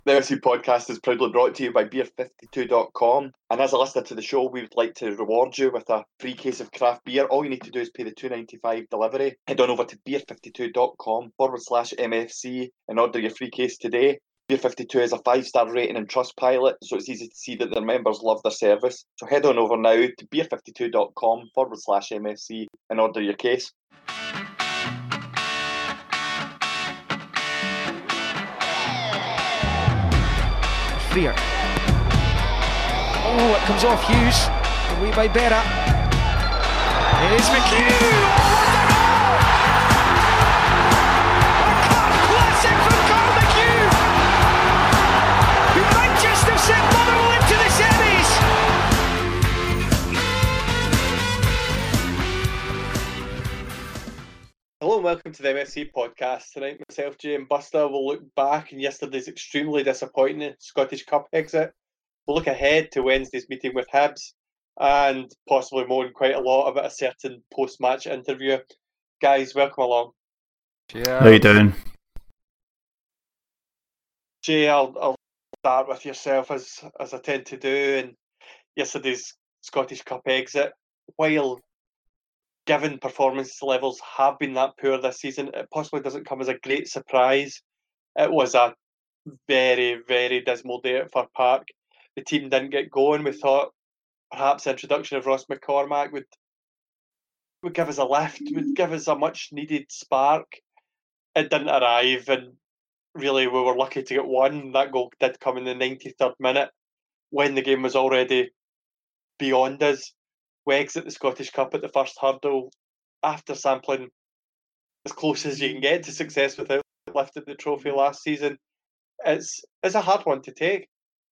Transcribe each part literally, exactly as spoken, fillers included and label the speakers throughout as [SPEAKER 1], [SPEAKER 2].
[SPEAKER 1] The M F C podcast is proudly brought to you by beer fifty-two dot com. And as a listener to the show, we would like to reward you with a free case of craft beer. All you need to do is pay the two dollars ninety-five delivery. Head on over to beer fifty-two dot com forward slash M F C and order your free case today. Beer fifty-two is a five-star rating in Trustpilot, so it's easy to see that their members love their service. So head on over now to beer fifty-two dot com forward slash M F C and order your case.
[SPEAKER 2] Freer. Oh, it comes off Hughes. Away by Berra. Here's McHugh. Oh, what a goal! A cup classic from Carl McHugh, who might just have sent Motherwell into the semis.
[SPEAKER 1] Hello and welcome to the M F C podcast. Tonight, myself, Jay and Buster will look back on yesterday's extremely disappointing Scottish Cup exit. We'll look ahead to Wednesday's meeting with Hibs and possibly moan quite a lot about a certain post-match interview. Guys, welcome along.
[SPEAKER 3] Yeah. How you doing?
[SPEAKER 1] Jay, I'll, I'll start with yourself as, as I tend to do. And yesterday's Scottish Cup exit, while given performance levels have been that poor this season, it possibly doesn't come as a great surprise. It was a very, very dismal day at Fir Park. The team didn't get going. We thought perhaps the introduction of Ross McCormack would would give us a lift, would give us a much-needed spark. It didn't arrive, and really we were lucky to get one. That goal did come in the ninety-third minute when the game was already beyond us. We exit the Scottish Cup at the first hurdle after sampling as close as you can get to success without lifting the trophy last season. It's it's a hard one to take.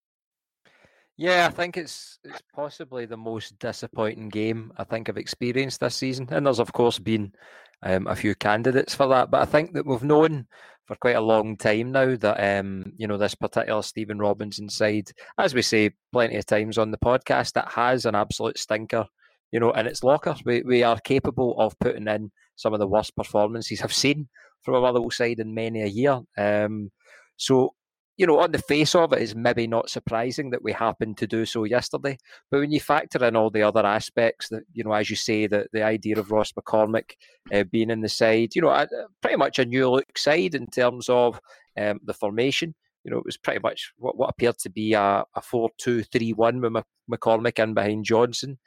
[SPEAKER 3] Yeah, I think it's it's possibly the most disappointing game I think I've experienced this season. And there's, of course, been um, a few candidates for that. But I think that we've known for quite a long time now that, um, you know, this particular Stephen Robinson side, as we say plenty of times on the podcast, that has an absolute stinker, you know, in its locker. We, we are capable of putting in some of the worst performances I've seen from a Motherwell side in many a year. Um, so... You know, on the face of it, it's maybe not surprising that we happened to do so yesterday. But when you factor in all the other aspects, that, you know, as you say, the, the idea of Ross McCormack uh, being in the side, you know, a, pretty much a new look side in terms of um, the formation. You know, it was pretty much what, what appeared to be a, a four two three one with McCormack in behind Johnson.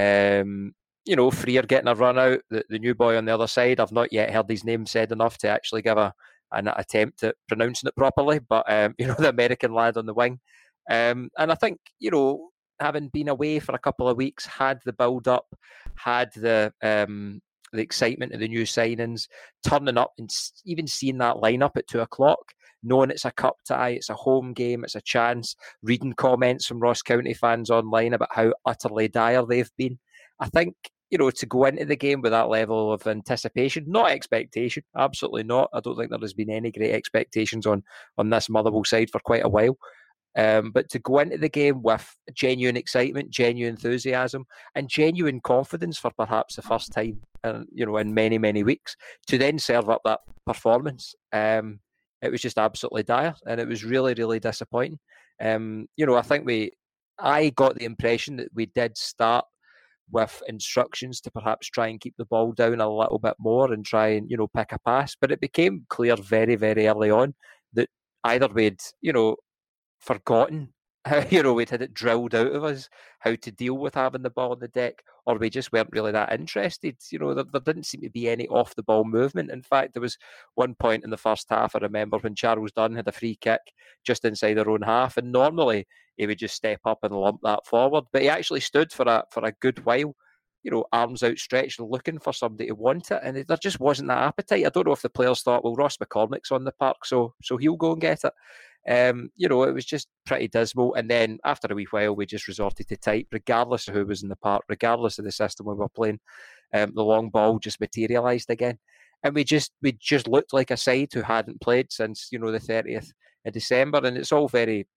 [SPEAKER 3] Um, you know, Freer getting a run out, the, the new boy on the other side. I've not yet heard his name said enough to actually give a an attempt at pronouncing it properly, but um, you know, the American lad on the wing. Um, and I think, you know, having been away for a couple of weeks, had the build up, had the um, the excitement of the new signings, turning up and even seeing that lineup at two o'clock, knowing it's a cup tie, it's a home game, it's a chance, reading comments from Ross County fans online about how utterly dire they've been. I think, you know, to go into the game with that level of anticipation, not expectation, absolutely not. I don't think there has been any great expectations on, on this Motherwell side for quite a while. Um, but to go into the game with genuine excitement, genuine enthusiasm, and genuine confidence for perhaps the first time, uh, you know, in many, many weeks, to then serve up that performance, um, it was just absolutely dire, and it was really, really disappointing. Um, you know, I think we, I got the impression that we did start with instructions to perhaps try and keep the ball down a little bit more and try and, you know, pick a pass. But it became clear very, very early on that either we'd, you know, forgotten how, you know, we'd had it drilled out of us how to deal with having the ball on the deck, or we just weren't really that interested. You know, there, there didn't seem to be any off-the-ball movement. In fact, there was one point in the first half, I remember, when Charles Dunn had a free kick just inside their own half, and normally he would just step up and lump that forward. But he actually stood for a for a good while, you know, arms outstretched, looking for somebody to want it, and there just wasn't that appetite. I don't know if the players thought, well, Ross McCormack's on the park, so so he'll go and get it. Um, you know, it was just pretty dismal. And then after a wee while, we just resorted to type, regardless of who was in the park, regardless of the system we were playing. Um, the long ball just materialised again. And we just we just looked like a side who hadn't played since, you know, the thirtieth of December. And it's all very,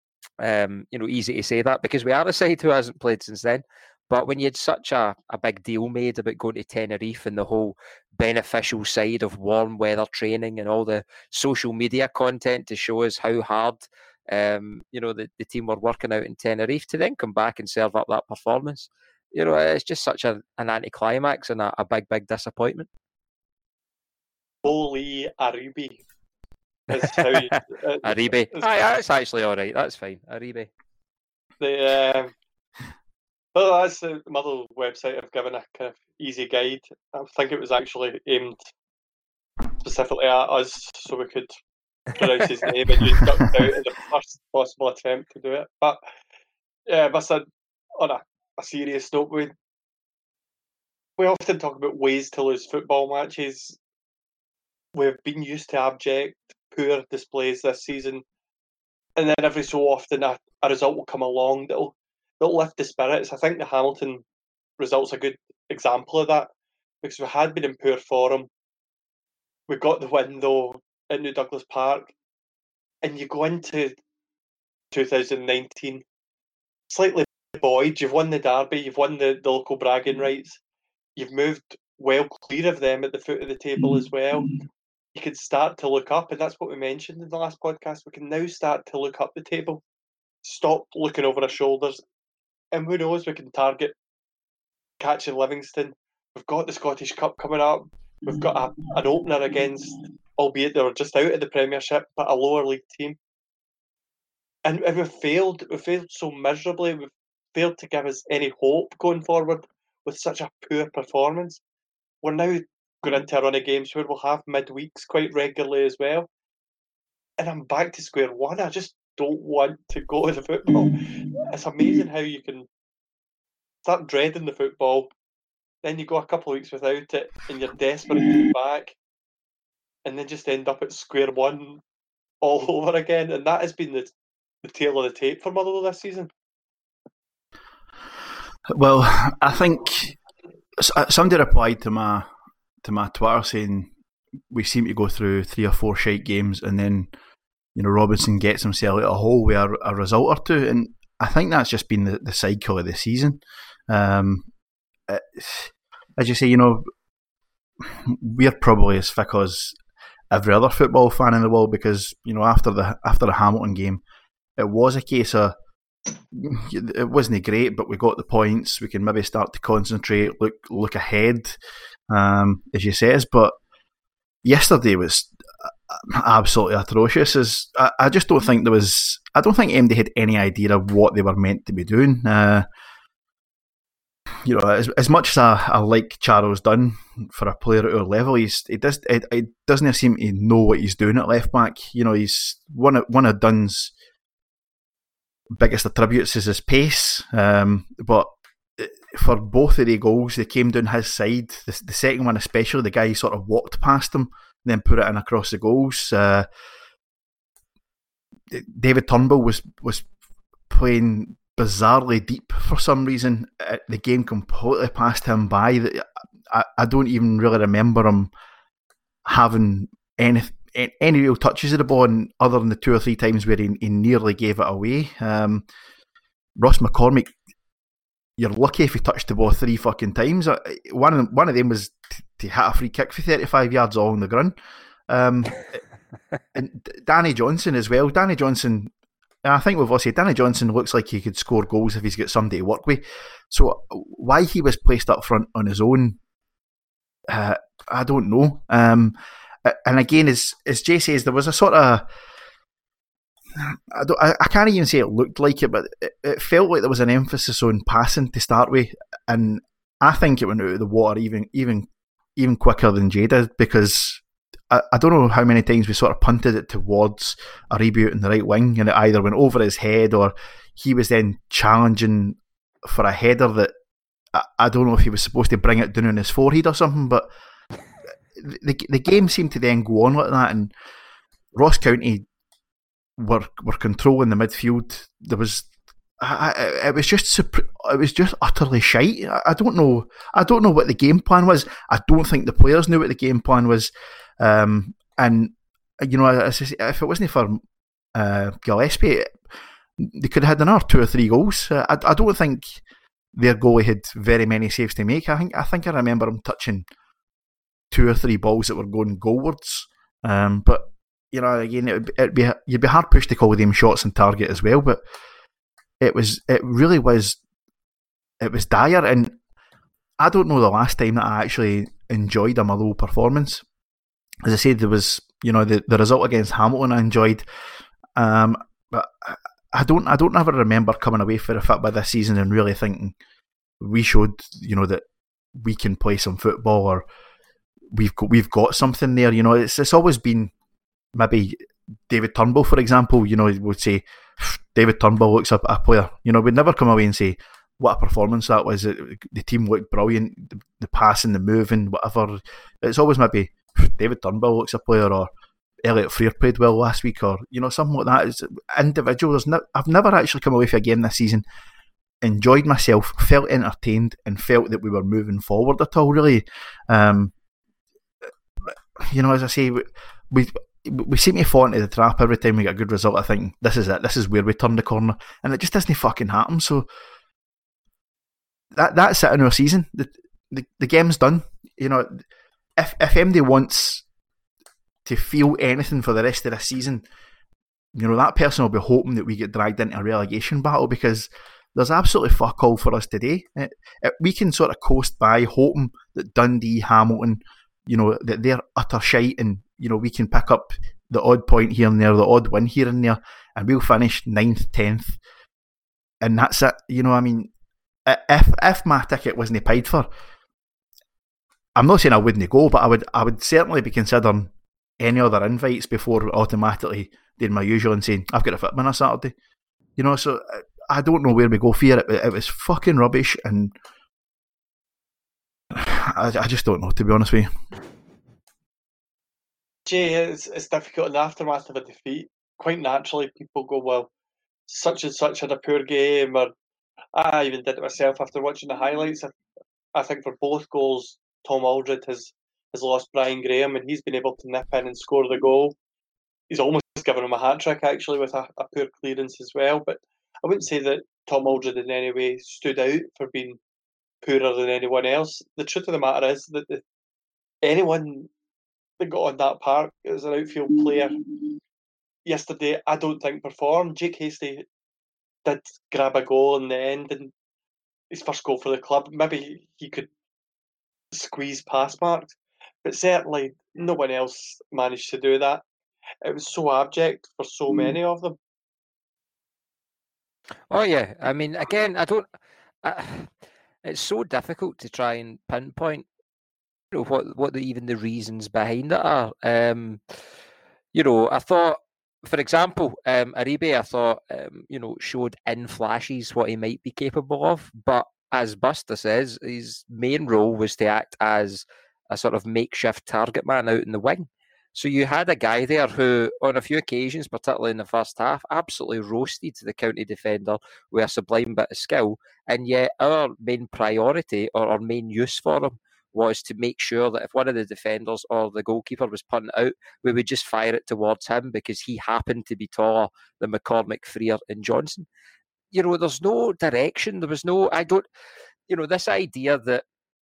[SPEAKER 3] um, you know, easy to say that because we are a side who hasn't played since then. But when you had such a, a big deal made about going to Tenerife and the whole beneficial side of warm weather training and all the social media content to show us how hard um, you know, the, the team were working out in Tenerife, to then come back and serve up that performance. You know, it's just such a, an anticlimax and a, a big, big disappointment.
[SPEAKER 1] Holy Aribe. That's how you, uh,
[SPEAKER 3] Aribe. Aye, that's actually all right. That's fine. Aribe.
[SPEAKER 1] The, um, well, that's the Motherwell website. I've given a kind of easy guide. I think it was actually aimed specifically at us, so we could pronounce his name, and you ducked out in the first possible attempt to do it. But yeah, but on a, a serious note, we we often talk about ways to lose football matches. We've been used to abject, poor displays this season, and then every so often a, a result will come along that'll that'll lift the spirits. I think the Hamilton result's a good example of that, because we had been in poor form. We got the win though at New Douglas Park, and you go into two thousand nineteen slightly buoyed. You've won the derby, you've won the, the local bragging rights, you've moved well clear of them at the foot of the table as well. You can start to look up, and that's what we mentioned in the last podcast. We can now start to look up the table, stop looking over our shoulders, and who knows, we can target catching Livingston. We've got the Scottish Cup coming up. We've got a, an opener against, albeit they were just out of the Premiership, but a lower league team. And, and we've failed. We've failed so miserably. We've failed to give us any hope going forward with such a poor performance. We're now going into a run of games where we'll have midweeks quite regularly as well. And I'm back to square one. I just don't want to go to the football. It's amazing how you can start dreading the football, then you go a couple of weeks without it, and you're desperate to be back, and then just end up at square one all over again. And that has been the, the tail of the tape for Motherwell this season.
[SPEAKER 4] Well, I think somebody replied to my to my Twitter saying we seem to go through three or four shite games, and then, you know, Robinson gets himself out of a hole with a, a result or two, and I think that's just been the, the cycle of the season. Um, it, as you say, you know, we're probably as fickle as every other football fan in the world, because, you know, after the after the Hamilton game, it was a case of, it wasn't great, but we got the points. We can maybe start to concentrate, look look ahead, um, as you says. But yesterday was absolutely atrocious. As I, I just don't think there was. I don't think M D had any idea of what they were meant to be doing. Uh, you know, as as much as I, I like Charles Dunn for a player at our level, he's he does it, it doesn't seem to know what he's doing at left back. You know, he's one of one of Dunn's biggest attributes is his pace, um, but for both of the goals, they came down his side. The, the second one especially, the guy sort of walked past him, then put it in across the goals. Uh, David Turnbull was was playing bizarrely deep for some reason. The game completely passed him by. I, I don't even really remember him having any any real touches of the ball, other than the two or three times where he, he nearly gave it away. Um, Ross McCormick, you're lucky if he touched the ball three fucking times. One of them, one of them was to, to hit a free kick for thirty-five yards along the ground. Um, and Danny Johnson as well. Danny Johnson, I think we've all said, Danny Johnson looks like he could score goals if he's got somebody to work with. So why he was placed up front on his own, uh, I don't know. Um, and again, as as Jay says, there was a sort of, I, don't, I, I can't even say it looked like it, but it, it felt like there was an emphasis on passing to start with, and I think it went out of the water even even even quicker than Jay did, because I, I don't know how many times we sort of punted it towards a reboot in the right wing, and it either went over his head or he was then challenging for a header that I, I don't know if he was supposed to bring it down on his forehead or something, but the the game seemed to then go on like that, and Ross County were were controlling the midfield. There was, I, I, it was just it was just utterly shite. I, I don't know. I don't know what the game plan was. I don't think the players knew what the game plan was. Um, and you know, if it wasn't for uh, Gillespie, they could have had another two or three goals. I, I don't think their goalie had very many saves to make. I think I think I remember him touching two or three balls that were going goalwards. Um, but you know, again, it'd, it'd be you'd be hard pushed to call them shots on target as well. But it was, it really was, it was dire. And I don't know the last time that I actually enjoyed a Motherwell performance. As I said, there was, you know, the, the result against Hamilton I enjoyed, um, but I don't, I don't ever remember coming away for a fit by this season and really thinking we showed, you know, that we can play some football, or we've got, we've got something there. You know, it's it's always been maybe David Turnbull, for example. You know, would say David Turnbull looks up a player. You know, we'd never come away and say what a performance that was. The team looked brilliant, the, the passing, the moving, whatever. It's always maybe David Turnbull looks a player, or Elliot Frear played well last week, or you know, something like that. It's individual. There's no, I've never actually come away from a game this season, enjoyed myself, felt entertained, and felt that we were moving forward at all. Really, um, you know, as I say, we, we we seem to fall into the trap every time we get a good result. I think this is it. This is where we turn the corner, and it just doesn't fucking happen. So that that's it in our season. The the, the game's done. You know, if if M D wants to feel anything for the rest of the season, you know, that person will be hoping that we get dragged into a relegation battle, because there's absolutely fuck all for us today. It, it, we can sort of coast by hoping that Dundee, Hamilton, you know, that they're utter shite, and you know, we can pick up the odd point here and there, the odd win here and there, and we'll finish ninth, tenth, and that's it. You know, I mean, if if my ticket wasn't paid for, I'm not saying I wouldn't go, but I would I would certainly be considering any other invites before automatically doing my usual and saying I've got a fitman on a Saturday. You know, so I don't know where we go for it. It was fucking rubbish, and I, I just don't know, to be honest with you.
[SPEAKER 1] Jay, it's, it's difficult in the aftermath of a defeat. Quite naturally, people go, well, such and such had a poor game, or I even did it myself after watching the highlights. I, I think for both goals, Tom Aldred has, has lost Brian Graham, and he's been able to nip in and score the goal. He's almost given him a hat-trick, actually, with a, a poor clearance as well. But I wouldn't say that Tom Aldred in any way stood out for being poorer than anyone else. The truth of the matter is that the, anyone that got on that park as an outfield player yesterday, I don't think performed. Jake Hastie did grab a goal in the end, and his first goal for the club. Maybe he could squeeze past marks, but certainly no one else managed to do that. It was so abject for so many of them.
[SPEAKER 3] Oh yeah, I mean, again, I don't. I, it's so difficult to try and pinpoint, you know, what what the, even the reasons behind it are. Um, you know, I thought, for example, um, Aribe, I thought, um, you know, showed in flashes what he might be capable of, but as Buster says, his main role was to act as a sort of makeshift target man out in the wing. So you had a guy there who, on a few occasions, particularly in the first half, absolutely roasted the county defender with a sublime bit of skill. And yet our main priority, or our main use for him, was to make sure that if one of the defenders or the goalkeeper was punting out, we would just fire it towards him because he happened to be taller than McCormick, Frear and Johnson. You know, there's no direction. There was no, I don't, you know, this idea that,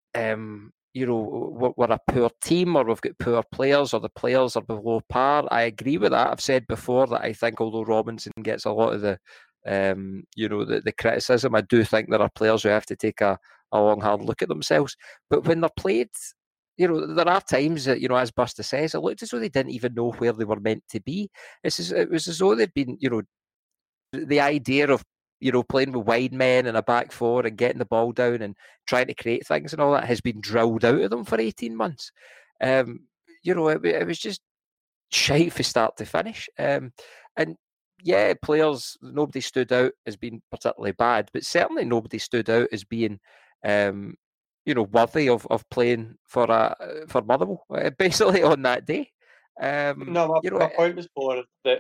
[SPEAKER 3] um, you know, we're, we're a poor team, or we've got poor players, or the players are below par. I agree with that. I've said before that I think although Robinson gets a lot of the, um, you know, the, the criticism, I do think there are players who have to take a, a long, hard look at themselves. But when they're played, you know, there are times that, you know, as Buster says, it looked as though they didn't even know where they were meant to be. It's as, it was as though they'd been, you know, the idea of, you know, playing with wide men and a back four and getting the ball down and trying to create things and all that has been drilled out of them for eighteen months. Um, you know, it, it was just shite from start to finish. Um, and yeah, players, nobody stood out as being particularly bad, but certainly nobody stood out as being, um, you know, worthy of, of playing for a, for Motherwell, basically on that day. Um,
[SPEAKER 1] no, my,
[SPEAKER 3] you know,
[SPEAKER 1] my point was more that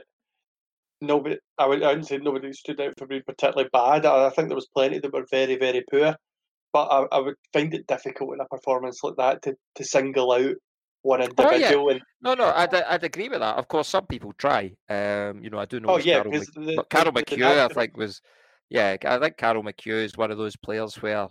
[SPEAKER 1] nobody, I, would, I wouldn't say nobody stood out for being particularly bad. I, I think there was plenty that were very, very poor. But I, I would find it difficult in a performance like that to, to single out one individual.
[SPEAKER 3] Oh, yeah.
[SPEAKER 1] and
[SPEAKER 3] No, no, I'd, I'd agree with that. Of course, some people try. Um, you know, I do know.
[SPEAKER 1] Oh, yeah,
[SPEAKER 3] Carol,
[SPEAKER 1] because
[SPEAKER 3] Mc...
[SPEAKER 1] the,
[SPEAKER 3] but Carol
[SPEAKER 1] the, the
[SPEAKER 3] McHugh, I
[SPEAKER 1] natural...
[SPEAKER 3] think, was, yeah, I think Carol McHugh is one of those players where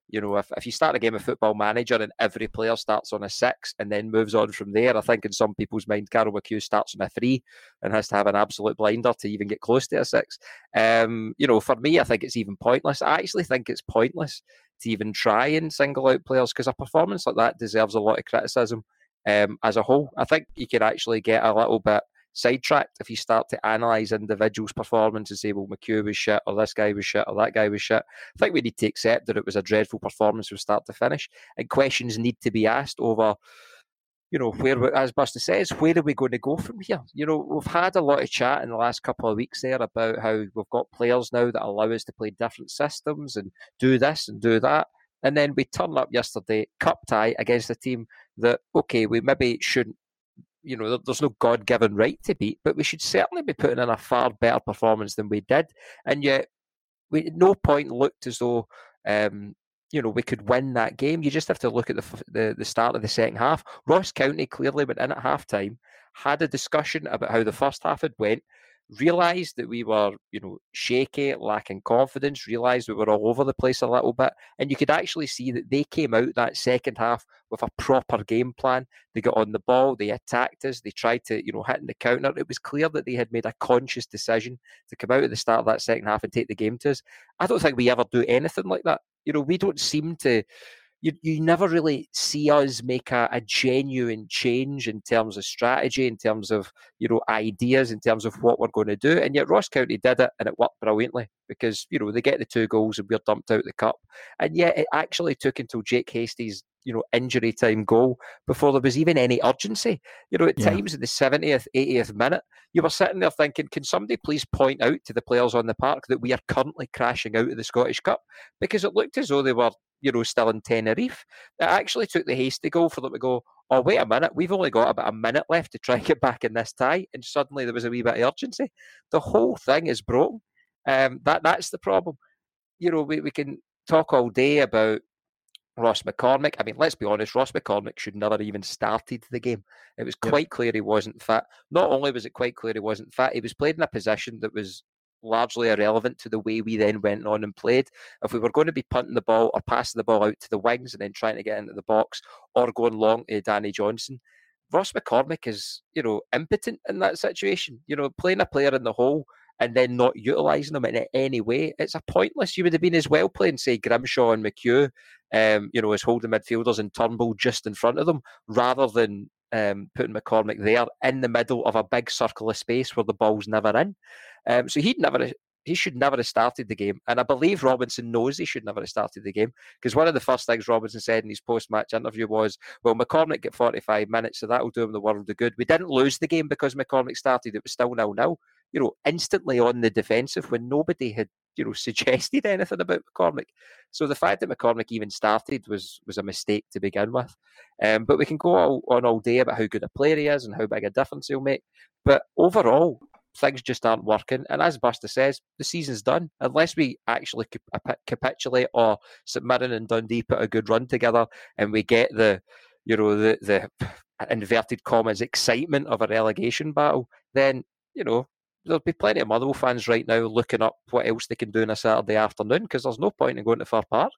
[SPEAKER 3] You know, if, if you start a game of Football Manager and every player starts on a six and then moves on from there, I think in some people's mind, Carroll McHugh starts on a three and has to have an absolute blinder to even get close to a six. Um, you know, for me, I think it's even pointless. I actually think it's pointless to even try and single out players because a performance like that deserves a lot of criticism um, as a whole. I think you could actually get a little bit sidetracked if you start to analyse individuals' performance and say, well, McHugh was shit, or this guy was shit, or that guy was shit. I think we need to accept that it was a dreadful performance from start to finish, and questions need to be asked over, you know, where, as Buster says, where are we going to go from here? You know, we've had a lot of chat in the last couple of weeks there about how we've got players now that allow us to play different systems and do this and do that. And then we turn up yesterday, cup tie against a team that, okay, we maybe shouldn't, you know, there's no God-given right to beat, but we should certainly be putting in a far better performance than we did. And yet, we at no point looked as though, um, you know, we could win that game. You just have to look at the, the the start of the second half. Ross County clearly went in at half-time, had a discussion about how the first half had went, realised that we were, you know, shaky, lacking confidence, realised we were all over the place a little bit, and you could actually see that they came out that second half with a proper game plan. They got on the ball, they attacked us, they tried to, you know, hit in the counter. It was clear that they had made a conscious decision to come out at the start of that second half and take the game to us. I don't think we ever do anything like that. You know, we don't seem to... You, you never really see us make a, a genuine change in terms of strategy, in terms of, you know, ideas, in terms of what we're going to do. And yet Ross County did it, and it worked brilliantly because, you know, they get the two goals and we're dumped out the cup. And yet it actually took until Jake Hastie's, you know, injury time goal before there was even any urgency. You know, at yeah. times in the seventieth, eightieth minute, you were sitting there thinking, can somebody please point out to the players on the park that we are currently crashing out of the Scottish Cup? Because it looked as though they were, you know, still in Tenerife. It actually took the hasty goal for them to go, oh, wait a minute, we've only got about a minute left to try and get back in this tie. And suddenly there was a wee bit of urgency. The whole thing is broken. Um, that That's the problem. You know, we, we can talk all day about Ross McCormick. I mean, let's be honest, Ross McCormick should never even started the game. It was quite yep. clear he wasn't fit. Not only was it quite clear he wasn't fit, he was played in a position that was largely irrelevant to the way we then went on and played. If we were going to be punting the ball or passing the ball out to the wings and then trying to get into the box or going long to Danny Johnson, Ross McCormick is, you know, impotent in that situation. You know, playing a player in the hole and then not utilising them in any way, it's a pointless. You would have been as well playing, say, Grimshaw and McHugh, um, you know, as holding midfielders and Turnbull just in front of them, rather than um, putting McCormick there in the middle of a big circle of space where the ball's never in. Um, so he'd never, he should never have started the game. And I believe Robinson knows he should never have started the game, because one of the first things Robinson said in his post-match interview was, well, McCormick get forty-five minutes, so that'll do him the world of good. We didn't lose the game because McCormick started. It was still nil-nil. You know, instantly on the defensive when nobody had, you know, suggested anything about McCormick. So the fact that McCormick even started was was a mistake to begin with. Um, but we can go all, on all day about how good a player he is and how big a difference he'll make. But overall, things just aren't working. And as Buster says, the season's done. Unless we actually cap- capitulate or St Mirren and Dundee put a good run together and we get the, you know, the, the inverted commas excitement of a relegation battle, then, you know, there'll be plenty of Motherwell fans right now looking up what else they can do on a Saturday afternoon, because there's no point in going to Fir Park.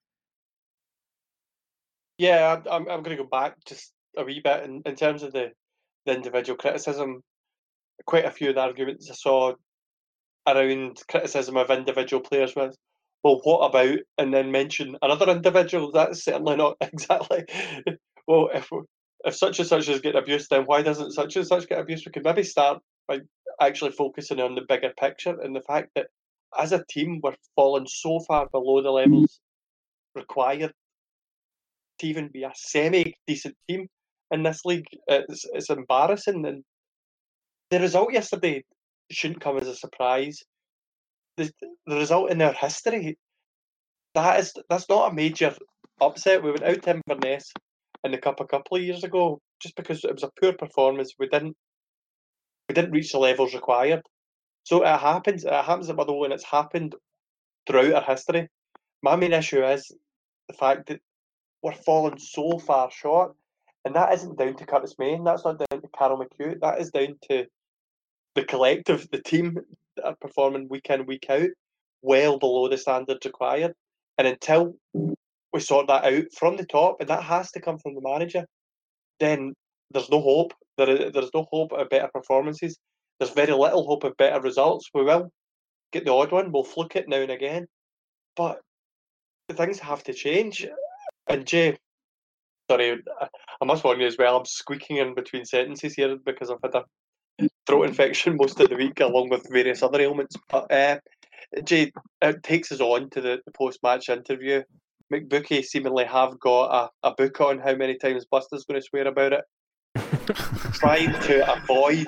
[SPEAKER 1] Yeah, I'm I'm going to go back just a wee bit in, in terms of the, the individual criticism. Quite a few of the arguments I saw around criticism of individual players was, well, what about, and then mention another individual. That's certainly not exactly, well, if if such and such is getting abused, then why doesn't such and such get abused? We could maybe start by actually focusing on the bigger picture and the fact that as a team we're falling so far below the levels required to even be a semi-decent team in this league. It's, it's embarrassing, and the result yesterday shouldn't come as a surprise. The, the result in their history, that is that's not a major upset. We went out to Inverness in the Cup a couple of years ago just because it was a poor performance. We didn't we didn't reach the levels required. So it happens. It happens at Motherwell, and it's happened throughout our history. My main issue is the fact that we're falling so far short, and that isn't down to Curtis Main. That's not down to Carroll McHugh. That is down to the collective, the team that are performing week in, week out, well below the standards required. And until we sort that out from the top, and that has to come from the manager, then there's no hope. There is, there's no hope of better performances. There's very little hope of better results. We will get the odd one. We'll fluke it now and again. But things have to change. And Jay, sorry, I must warn you as well, I'm squeaking in between sentences here because I've had a throat infection most of the week along with various other ailments. But uh, Jay, it takes us on to the, the post-match interview. McBookie seemingly have got a, a book on how many times Buster's going to swear about it. Trying to avoid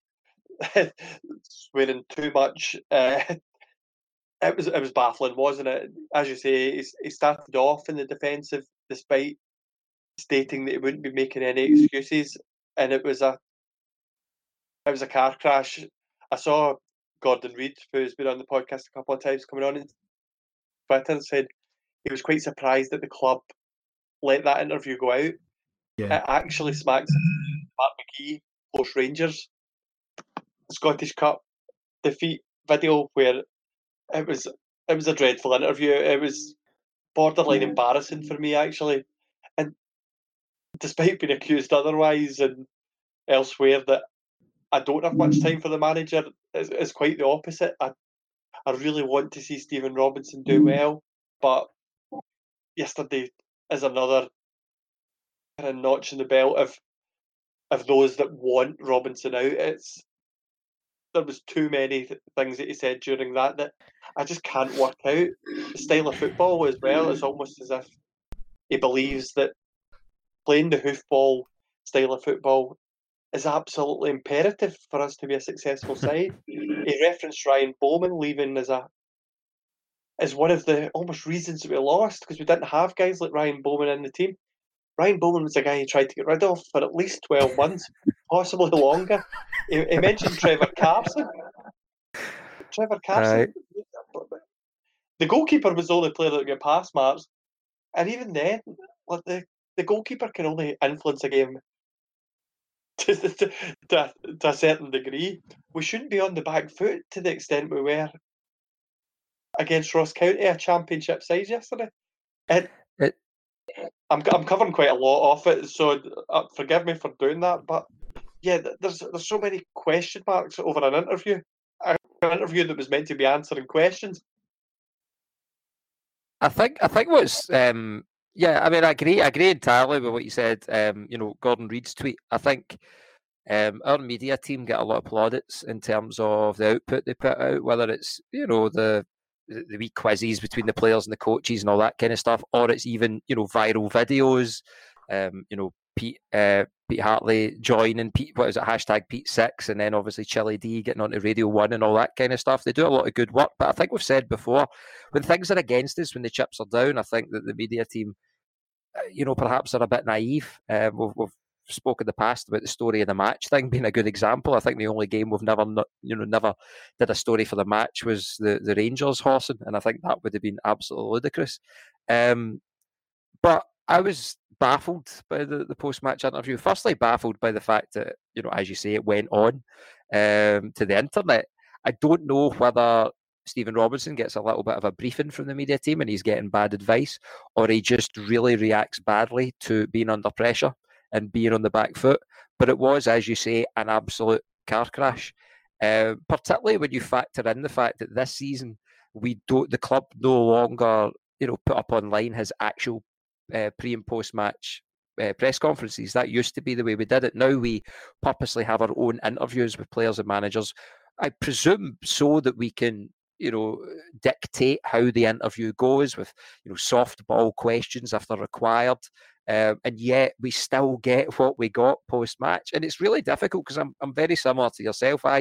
[SPEAKER 1] swearing too much. Uh, it was it was baffling, wasn't it? As you say, he, he started off in the defensive despite stating that he wouldn't be making any excuses, and it was a it was a car crash. I saw Gordon Reid, who's been on the podcast a couple of times, coming on and Twitter and said he was quite surprised that the club let that interview go out.
[SPEAKER 4] Yeah.
[SPEAKER 1] It actually smacks Mark McGee post Rangers Scottish Cup defeat video where it was it was a dreadful interview. It was borderline embarrassing for me, actually. And despite being accused otherwise and elsewhere that I don't have much time for the manager, it's, it's quite the opposite. I I really want to see Stephen Robinson do well, but yesterday is another kind of notch in the belt of of those that want Robinson out. It's there was too many th- things that he said during that that I just can't work out. The style of football as well, it's almost as if he believes that playing the hoofball style of football is absolutely imperative for us to be a successful side. He referenced Ryan Bowman leaving as a as one of the almost reasons that we lost, because we didn't have guys like Ryan Bowman in the team. Ryan Bowman was the guy he tried to get rid of for at least twelve months, possibly longer. He, he mentioned Trevor Carson. Trevor Carson. Right. The goalkeeper was the only player that got pass marks. And even then, like the, the goalkeeper can only influence a game to, to, to, to a certain degree. We shouldn't be on the back foot to the extent we were against Ross County, a championship side yesterday. And it, I'm I'm covering quite a lot of it, so uh, forgive me for doing that. But yeah, there's there's so many question marks over an interview, an interview that was meant to be answering questions.
[SPEAKER 3] I think I think what's um, yeah, I mean, I agree, I agree entirely with what you said. Um, you know, Gordon Reid's tweet. I think um, our media team get a lot of plaudits in terms of the output they put out, whether it's you know the the wee quizzes between the players and the coaches and all that kind of stuff, or it's even, you know, viral videos, um, you know, Pete uh, Pete Hartley joining, Pete, what is it, hashtag Pete six, and then obviously Chili D getting onto Radio one and all that kind of stuff. They do a lot of good work, but I think we've said before, when things are against us, when the chips are down, I think that the media team, you know, perhaps are a bit naive. Uh, we've, we've spoke in the past about the story of the match thing being a good example. I think the only game we've never, you know, never did a story for the match was the, the Rangers horsing, and I think that would have been absolutely ludicrous. Um, but I was baffled by the, the post-match interview. Firstly, baffled by the fact that, you know, as you say, it went on um, to the internet. I don't know whether Stephen Robinson gets a little bit of a briefing from the media team and he's getting bad advice, or he just really reacts badly to being under pressure and being on the back foot. But it was, as you say, an absolute car crash. Uh, particularly when you factor in the fact that this season we don't, the club no longer, you know, put up online his actual uh, pre and post match uh, press conferences. That used to be the way we did it. Now we purposely have our own interviews with players and managers. I presume so that we can, you know, dictate how the interview goes with, you know, softball questions if they're required. Um, and yet we still get what we got post-match. And it's really difficult because I'm I'm very similar to yourself. I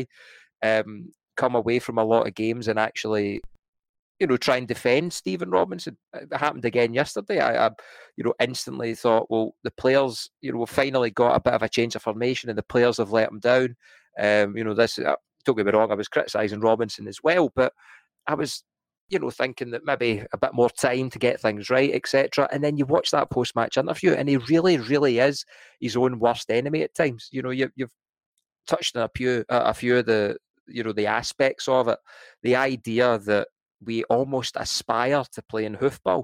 [SPEAKER 3] um, come away from a lot of games and actually, you know, try and defend Stephen Robinson. It happened again yesterday. I, I, you know, instantly thought, well, the players, you know, finally got a bit of a change of formation and the players have let them down. Um, you know, this, uh, don't get me wrong, I was criticising Robinson as well, but I was, you know, thinking that maybe a bit more time to get things right, et cetera. And then you watch that post-match interview, and he really, really is his own worst enemy at times. You know, you, you've touched on a few, uh, a few of the, you know, the aspects of it. The idea that we almost aspire to playing hoofball.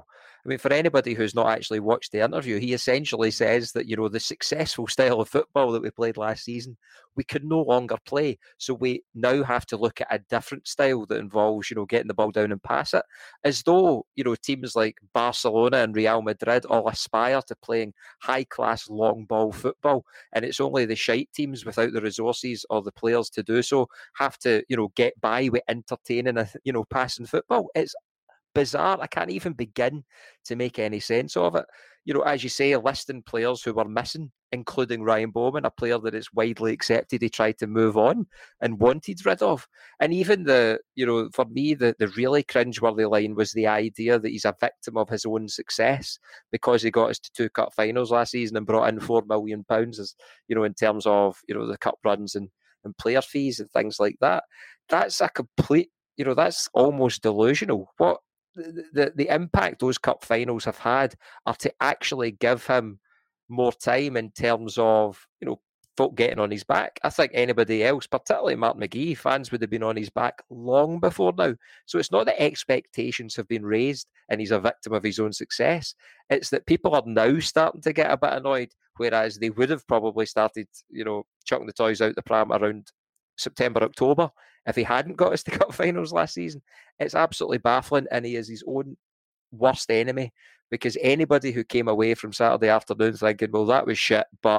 [SPEAKER 3] I mean, for anybody who's not actually watched the interview, he essentially says that, you know, the successful style of football that we played last season, we could no longer play. So we now have to look at a different style that involves, you know, getting the ball down and pass it. As though, you know, teams like Barcelona and Real Madrid all aspire to playing high-class long ball football. And it's only the shite teams without the resources or the players to do so have to, you know, get by with entertaining, a, you know, passing football. It's bizarre. I can't even begin to make any sense of it. You know, as you say, listing players who were missing, including Ryan Bowman, a player that is widely accepted he tried to move on and wanted rid of. And even the, you know, for me, the, the really cringeworthy line was the idea that he's a victim of his own success because he got us to two cup finals last season and brought in four million pounds, as you know, in terms of, you know, the cup runs and, and player fees and things like that. That's a complete, you know, that's almost delusional. What The, the the impact those cup finals have had are to actually give him more time in terms of, you know, folk getting on his back. I think anybody else, particularly Mark McGee, fans would have been on his back long before now. So it's not that expectations have been raised and he's a victim of his own success. It's that people are now starting to get a bit annoyed, whereas they would have probably started, you know, chucking the toys out the pram around September, October, if he hadn't got us to cup finals last season. It's absolutely baffling, and he is his own worst enemy, because anybody who came away from Saturday afternoon thinking, well, that was shit, but,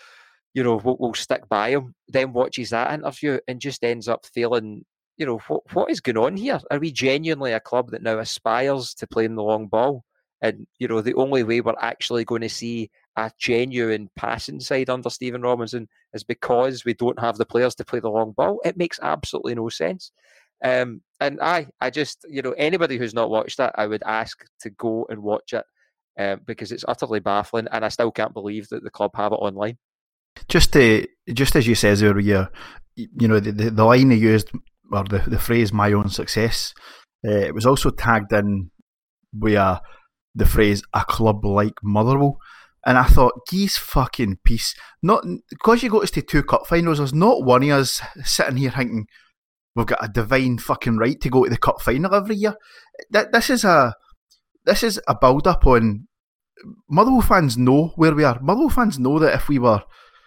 [SPEAKER 3] you know, we'll, we'll stick by him, then watches that interview and just ends up feeling, you know, what what is going on here? Are we genuinely a club that now aspires to playing the long ball? And, you know, the only way we're actually going to see a genuine passing side under Stephen Robinson is because we don't have the players to play the long ball. It makes absolutely no sense. Um, and I, I just, you know, anybody who's not watched that, I would ask to go and watch it um, because it's utterly baffling, and I still can't believe that the club have it online.
[SPEAKER 4] Just to, just as you says earlier, you know, the, the, the line he used, or the, the phrase "my own success," uh, it was also tagged in with uh, the phrase "a club like Motherwell." And I thought, geez, fucking peace. Not because you got us to two cup finals, there's not one of us sitting here thinking we've got a divine fucking right to go to the cup final every year. That this is a this is a build up on. Motherwell fans know where we are. Motherwell fans know that if we were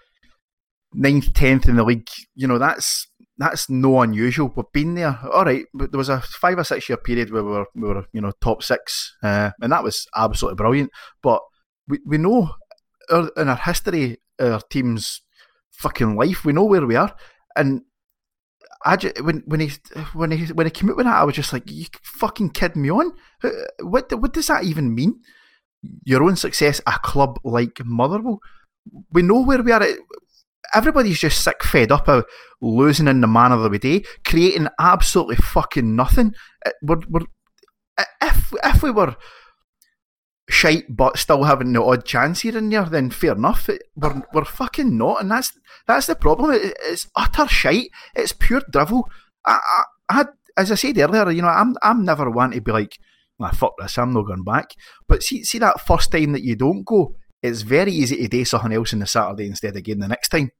[SPEAKER 4] ninth, tenth in the league, you know, that's that's no unusual. We've been there, all right. But there was a five or six year period where we were, we were you know, top six, uh, and that was absolutely brilliant. But We we know our, in our history, our team's fucking life, we know where we are. And I just, when when he when he when he came out with that, I was just like, you fucking kidding me on? What what does that even mean? Your own success, a club like Motherwell. We know where we are. Everybody's just sick, fed up of losing in the manner of the day, creating absolutely fucking nothing. We're, we're if if we were shite but still having the odd chance here and there, then fair enough. We're we're fucking not, and that's that's the problem. It, it's utter shite. It's pure drivel. I, I, I had, as I said earlier, you know, I'm I'm never one to be like, nah, fuck this, I'm not going back. But see see that first time that you don't go, it's very easy to do something else on the Saturday instead of getting the next time.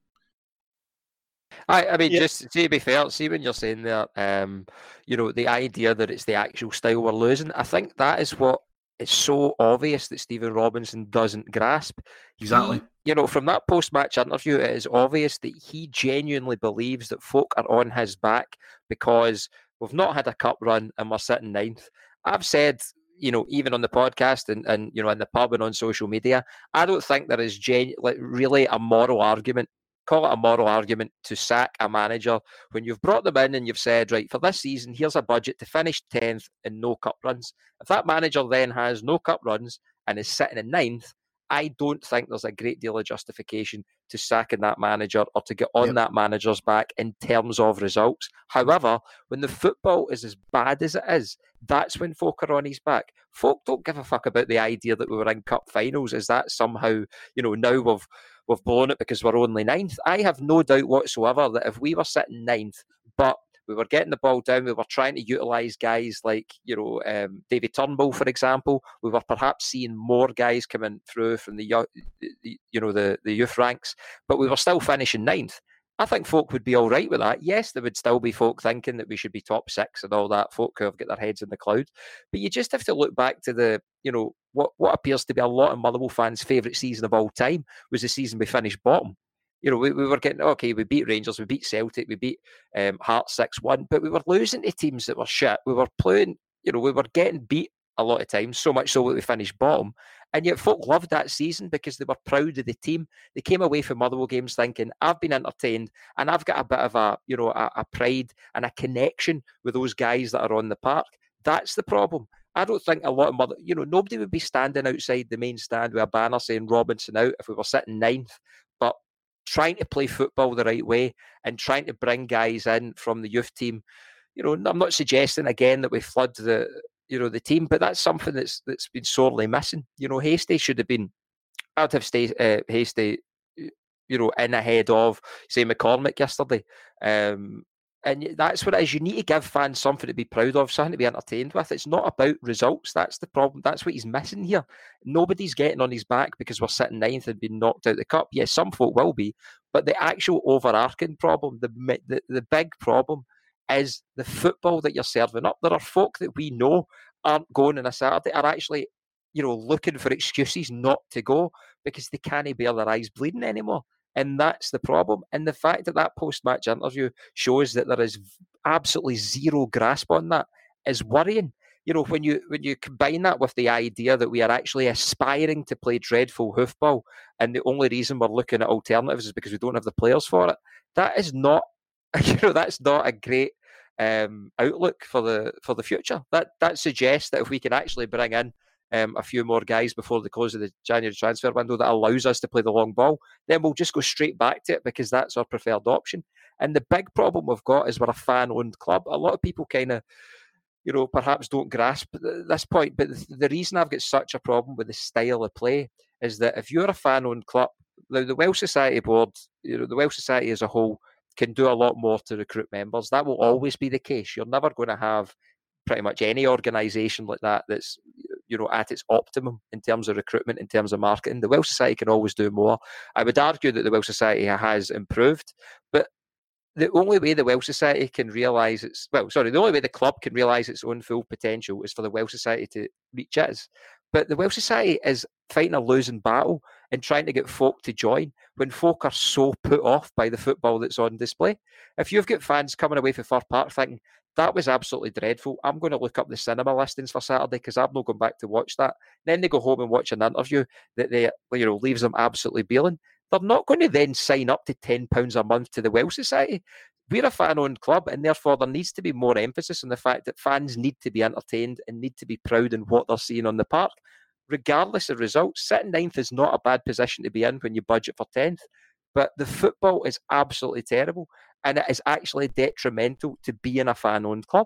[SPEAKER 3] I, I mean,
[SPEAKER 1] yeah.
[SPEAKER 3] just to be fair, see when you're saying that, um, you know, the idea that it's the actual style we're losing, I think that is what it's so obvious that Stephen Robinson doesn't grasp.
[SPEAKER 4] Exactly.
[SPEAKER 3] He, you know, from that post-match interview, it is obvious that he genuinely believes that folk are on his back because we've not had a cup run and we're sitting ninth. I've said, you know, even on the podcast and, and you know, in the pub and on social media, I don't think there is genu- like really a moral argument, call it a moral argument, to sack a manager when you've brought them in and you've said, right, for this season, here's a budget to finish tenth and no cup runs. If that manager then has no cup runs and is sitting in ninth, I don't think there's a great deal of justification to sacking that manager or to get on
[SPEAKER 4] yep.
[SPEAKER 3] that manager's back in terms of results. However, when the football is as bad as it is, that's when folk are on his back. Folk don't give a fuck about the idea that we were in cup finals. Is that somehow, you know, now we've we've blown it because we're only ninth? I have no doubt whatsoever that if we were sitting ninth, but we were getting the ball down, we were trying to utilise guys like, you know, um, David Turnbull, for example. We were perhaps seeing more guys coming through from the, you know, the, the youth ranks, but we were still finishing ninth. I think folk would be all right with that. Yes, there would still be folk thinking that we should be top six and all that, folk who have got their heads in the clouds. But you just have to look back to the, you know, what, what appears to be a lot of Motherwell fans' favourite season of all time was the season we finished bottom. You know, we, we were getting, okay, we beat Rangers, we beat Celtic, we beat um, Hearts six one, but we were losing to teams that were shit. We were playing, you know, we were getting beat a lot of times, so much so that we finished bottom. And yet folk loved that season because they were proud of the team. They came away from Motherwell games thinking, I've been entertained and I've got a bit of a, you know, a, a pride and a connection with those guys that are on the park. That's the problem. I don't think a lot of Mother, you know, nobody would be standing outside the main stand with a banner saying Robinson out if we were sitting ninth. But trying to play football the right way and trying to bring guys in from the youth team, you know, I'm not suggesting again that we flood the, you know, the team, but that's something that's that's been sorely missing. You know, Hastie should have been, I'd have stayed uh, Hastie, you know, in ahead of, say, McCormick yesterday. Um, and that's what it is. You need to give fans something to be proud of, something to be entertained with. It's not about results. That's the problem. That's what he's missing here. Nobody's getting on his back because we're sitting ninth and being knocked out the cup. Yes, some folk will be, but the actual overarching problem, the the, the big problem, is the football that you're serving up. There are folk that we know aren't going on a Saturday, are actually, you know, looking for excuses not to go because they can't bear their eyes bleeding anymore. And that's the problem. And the fact that that post-match interview shows that there is absolutely zero grasp on that is worrying. You know, when you when you combine that with the idea that we are actually aspiring to play dreadful hoofball and the only reason we're looking at alternatives is because we don't have the players for it, that is not, you know, that's not a great um, outlook for the for the future. That that suggests that if we can actually bring in um, a few more guys before the close of the January transfer window that allows us to play the long ball, then we'll just go straight back to it because that's our preferred option. And the big problem we've got is we're a fan-owned club. A lot of people kind of, you know, perhaps don't grasp this point, but the reason I've got such a problem with the style of play is that if you're a fan-owned club, the, the Welsh Society Board, you know, the Welsh Society as a whole can do a lot more to recruit members. That will always be the case. You're never going to have pretty much any organisation like that that's, you know, at its optimum in terms of recruitment, in terms of marketing. The Welsh Society can always do more. I would argue that the Welsh Society has improved, but the only way the Welsh Society can realise its, well, sorry, the only way the club can realise its own full potential is for the Welsh Society to reach its. But the Welsh Society is fighting a losing battle and trying to get folk to join when folk are so put off by the football that's on display. If you've got fans coming away from Fir Park thinking, that was absolutely dreadful, I'm going to look up the cinema listings for Saturday because I've not gone back to watch that. Then they go home and watch an interview that they, you know, leaves them absolutely baling. They're not going to then sign up to ten pounds a month to the Welsh Society. We're a fan-owned club, and therefore there needs to be more emphasis on the fact that fans need to be entertained and need to be proud in what they're seeing on the park, regardless of results. Sitting ninth is not a bad position to be in when you budget for tenth, but the football is absolutely terrible, and it is actually detrimental to being a fan-owned club.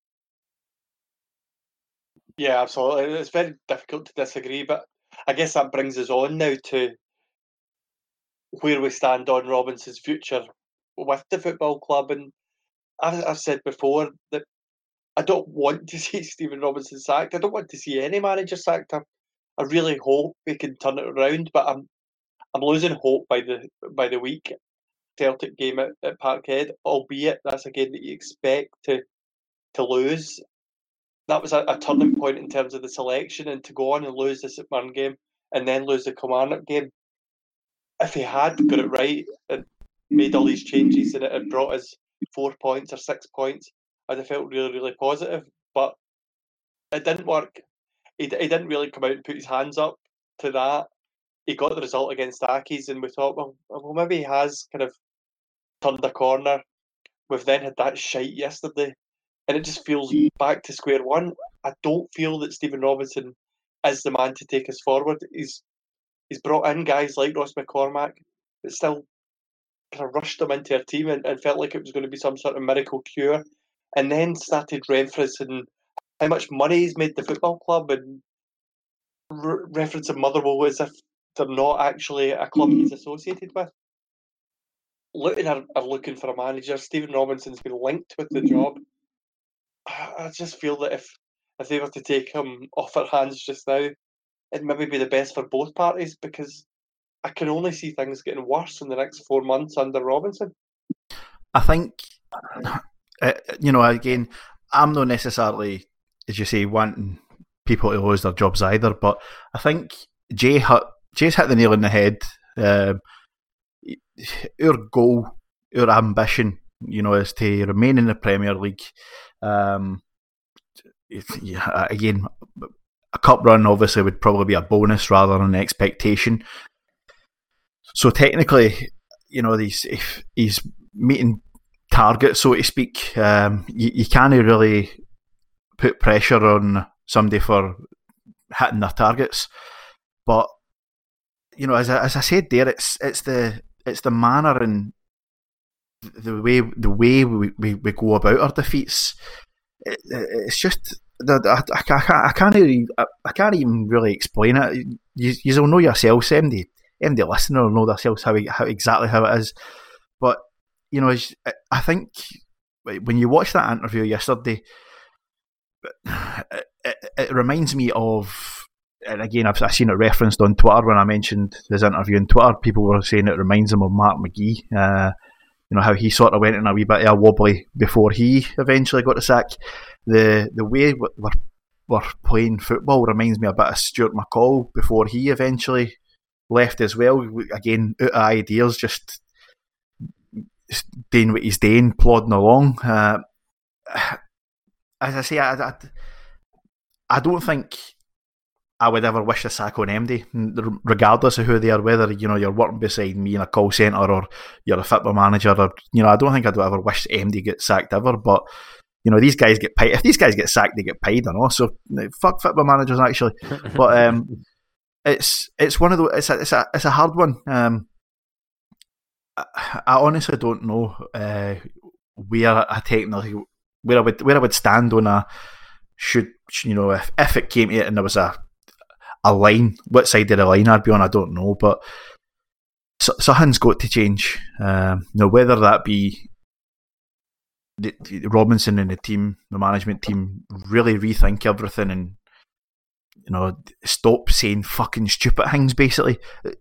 [SPEAKER 1] Yeah, absolutely. It's very difficult to disagree, but I guess that brings us on now to where we stand on Robinson's future with the football club. And as I've said before, that I don't want to see Stephen Robinson sacked. I don't want to see any manager sacked. I, I really hope we can turn it around, but I'm I'm losing hope by the by the week. Celtic game at, at Parkhead, albeit that's a game that you expect to to lose. That was a, a turning point in terms of the selection, and to go on and lose the St Mirren game and then lose the Kilmarnock game. If he had got it right and made all these changes and it had brought us four points or six points, I'd have felt really, really positive. But it didn't work. He, he didn't really come out and put his hands up to that. He got the result against Accies, and we thought, well, well, maybe he has kind of turned a corner. We've then had that shite yesterday, and it just feels back to square one. I don't feel that Stephen Robinson is the man to take us forward. He's He's brought in guys like Ross McCormack, but still kind of rushed them into our team and, and felt like it was going to be some sort of miracle cure, and then started referencing how much money he's made the football club and re- referencing Motherwell as if they're not actually a club he's associated with. Luton are, are looking for a manager. Stephen Robinson's been linked with the job. I just feel that if, if they were to take him off our hands just now, it'd maybe be the best for both parties, because I can only see things getting worse in the next four months under Robinson.
[SPEAKER 4] I think, uh, you know, again, I'm not necessarily, as you say, wanting people to lose their jobs either, but I think Jay hit, Jay's hit the nail on the head. Um, our goal, our ambition, you know, is to remain in the Premier League. Um, yeah, again, a cup run obviously would probably be a bonus rather than an expectation. So technically, you know, he's, he's meeting targets, so to speak. Um, you, you can't really put pressure on somebody for hitting their targets. But, you know, as I, as I said there, it's it's the it's the manner and the way the way we, we, we go about our defeats. It, it's just I, I, I can't I can't even, I can't even really explain it. You you'll know yourselves, M D M D listener will know themselves how how exactly how it is. But you know, I think when you watch that interview yesterday, it, it, it reminds me of. And again, I've, I've seen it referenced on Twitter when I mentioned his interview on Twitter. People were saying it reminds him of Mark McGee. Uh, you know, how he sort of went in a wee bit of a wobbly before he eventually got the sack. The the way we're, we're playing football reminds me a bit of Stuart McCall before he eventually left as well. Again, out of ideas, just doing what he's doing, plodding along. Uh, as I say, I, I, I don't think I would ever wish the sack on M D, regardless of who they are, whether, you know, you're working beside me in a call centre or you're a football manager, or, you know, I don't think I'd ever wish M D get sacked ever, but, you know, these guys get paid. If these guys get sacked, they get paid, I know, so fuck football managers, actually. But um, it's it's one of those, it's a, it's a, it's a hard one. Um, I, I honestly don't know uh, where I technically, where I would, where I would stand on a, should, you know, if, if it came to it and there was a, a line, what side of the line I'd be on, I don't know, but something's got to change. Um, you know, whether that be the, the Robinson and the team, the management team, really rethink everything and, you know, stop saying fucking stupid things, basically.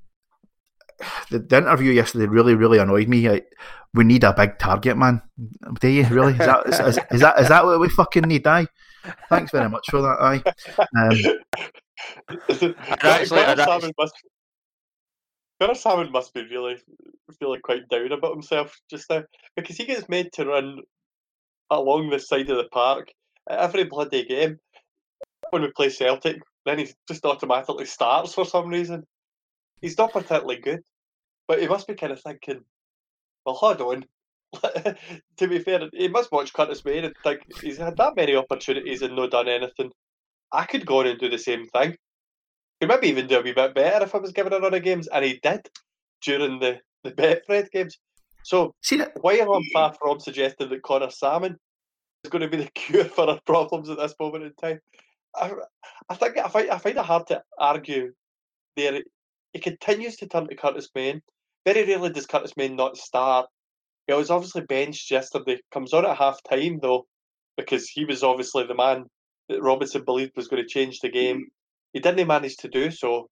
[SPEAKER 4] The, the interview yesterday really, really annoyed me. I, we need a big target, man. Do you really? Is that, is, is, is that is that what we fucking need? Aye. Thanks very much for that. Aye. Um,
[SPEAKER 1] Actually, Gunnar Salmon must, Gunnar Salmon must be really feeling quite down about himself just now, because he gets made to run along the side of the park at every bloody game. When we play Celtic, then he just automatically starts for some reason. He's not particularly good, but he must be kind of thinking, well, hold on. To be fair, he must watch Curtis Main and think he's had that many opportunities and not done anything. I could go on and do the same thing. He'd maybe even do a wee bit better if I was given a run of games, and he did during the, the Betfred games. So,
[SPEAKER 4] See that?
[SPEAKER 1] while I'm far from suggesting that Connor Salmon is going to be the cure for our problems at this moment in time, I, I think I find, I find it hard to argue there. He continues to turn to Curtis Main. Very rarely does Curtis Main not start. He was obviously benched yesterday. Comes on at half time though, because he was obviously the man that Robinson believed was going to change the game. He didn't manage to do so.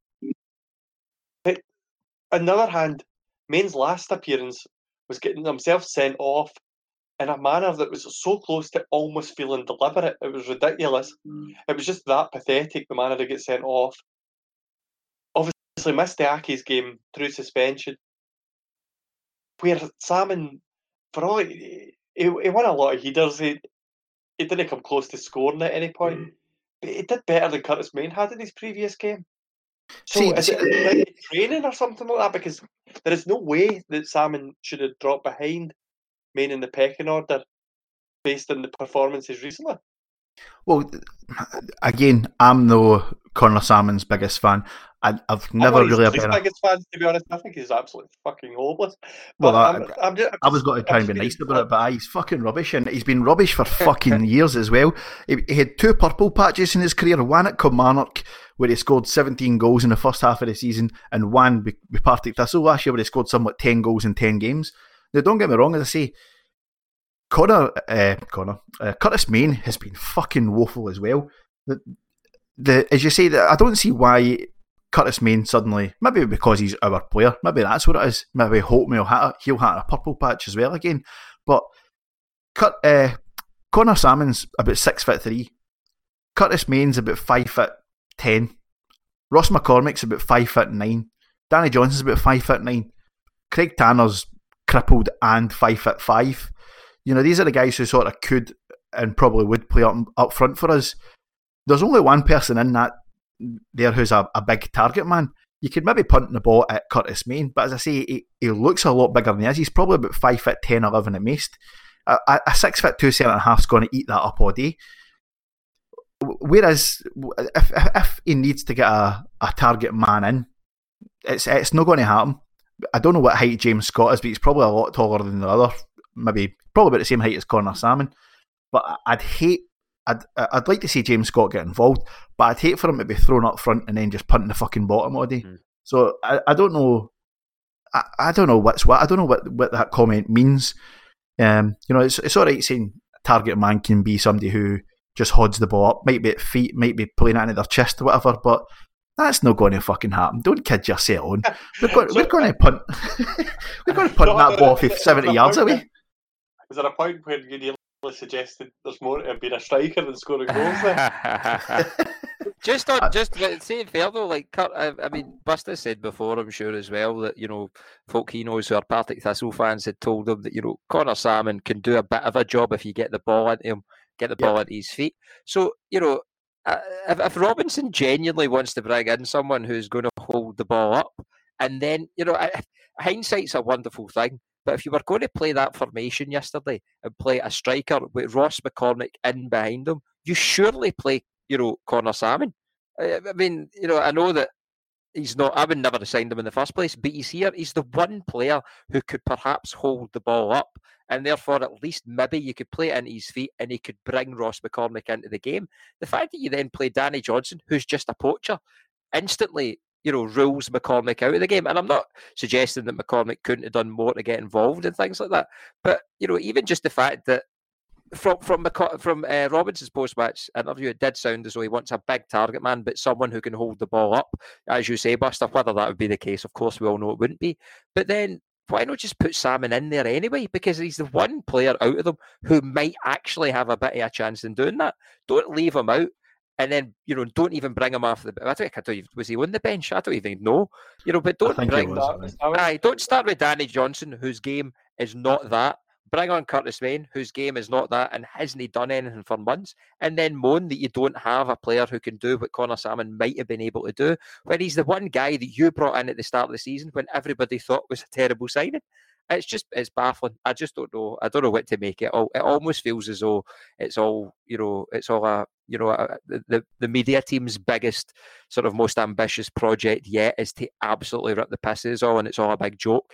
[SPEAKER 1] But on the other hand, Main's last appearance was getting himself sent off in a manner that was so close to almost feeling deliberate. It was ridiculous. Mm. It was just that pathetic, the manner to get sent off. Obviously missed the Aki's game through suspension, where Salmon, for all he, he, he won a lot of headers, he, he didn't come close to scoring at any point. Mm. But he did better than Curtis Main had in his previous game. So see, is it, is it training or something like that? Because there is no way that Salmon should have dropped behind Main in the pecking order based on the performances recently.
[SPEAKER 4] Well, again, I'm no Connor Salmon's biggest fan. I, I've never really
[SPEAKER 1] his
[SPEAKER 4] been
[SPEAKER 1] a... biggest fan, to be honest. I think he's absolutely fucking hopeless.
[SPEAKER 4] But well, I, I'm, I'm just, I'm I was going to try and be nice about it, but he's fucking rubbish, and he's been rubbish for fucking years as well. He, he had two purple patches in his career, one at Kilmarnock, where he scored seventeen goals in the first half of the season, and one with, with Partick Thistle last year, where he scored somewhat ten goals in ten games. Now, don't get me wrong, as I say, Connor, uh, Connor, uh, Curtis Main has been fucking woeful as well. The, the as you say, I don't see why Curtis Main suddenly, maybe because he's our player, maybe that's what it is. Maybe hope he'll hit, he'll hit a purple patch as well again. but Cut, uh, Connor Salmon's about six foot three. Curtis Main's about five foot ten. Ross McCormick's about five foot nine. Danny Johnson's about five foot nine. Craig Tanner's crippled and five foot five. You know, these are the guys who sort of could and probably would play up up front for us. There's only one person in that there who's a, a big target man. You could maybe punt the ball at Curtis Main, but as I say, he, he looks a lot bigger than he is. He's probably about five foot ten, eleven at most. A, a six foot two centre half's going to eat that up all day. Whereas if if he needs to get a, a target man in, it's it's not going to happen. I don't know what height James Scott is, but he's probably a lot taller than the other. Maybe probably about the same height as Connor Salmon. But I'd hate, I'd I'd like to see James Scott get involved, but I'd hate for him to be thrown up front and then just punting the fucking bottom all day. Mm. So I, I don't know, I, I don't know what's what. I don't know what, what that comment means. Um, you know, it's it's all right saying a target man can be somebody who just hods the ball up, might be at feet, might be playing it into their chest or whatever, but that's not going to fucking happen. Don't kid yourself on. We're going, we're going to punt. We're going to punt that ball for seventy yards away.
[SPEAKER 1] Is there a point where you nearly suggested there's more to being a striker than scoring goals there?
[SPEAKER 3] just on, just say it fair though, like Kurt, I, I mean, Buster said before, I'm sure as well, that, you know, folk he knows who are Partick Thistle fans had told him that, you know, Connor Salmon can do a bit of a job if you get the ball into him, get the ball yep. into his feet. So, you know, if, if Robinson genuinely wants to bring in someone who's going to hold the ball up, and then, you know, hindsight's a wonderful thing, but if you were going to play that formation yesterday and play a striker with Ross McCormick in behind him, you surely play, you know, Connor Salmon. I, I mean, you know, I know that he's not, I would never have signed him in the first place, but he's here. He's the one player who could perhaps hold the ball up, and therefore at least maybe you could play it into his feet and he could bring Ross McCormick into the game. The fact that you then play Danny Johnson, who's just a poacher, instantly, you know, rules McCormick out of the game. And I'm not suggesting that McCormick couldn't have done more to get involved and things like that. But, you know, even just the fact that from from from uh, Robinson's post-match interview, it did sound as though he wants a big target man, but someone who can hold the ball up, as you say, Buster. Whether that would be the case, of course, we all know it wouldn't be. But then why not just put Salmon in there anyway? Because he's the one player out of them who might actually have a bit of a chance in doing that. Don't leave him out. And then, you know, don't even bring him off the bench. I don't, I don't even, was he on the bench? I don't even know. You know, but don't bring
[SPEAKER 4] was,
[SPEAKER 3] aye, don't start with Danny Johnson, whose game is not that. Bring on Curtis Main, whose game is not that and hasn't done anything for months. And then moan that you don't have a player who can do what Connor Salmon might have been able to do, when he's the one guy that you brought in at the start of the season when everybody thought was a terrible signing. It's just, it's baffling. I just don't know. I don't know what to make it. It almost feels as though it's all, you know, it's all a, you know, a, the, the media team's biggest, sort of most ambitious project yet is to absolutely rip the pisses all, and it's all a big joke.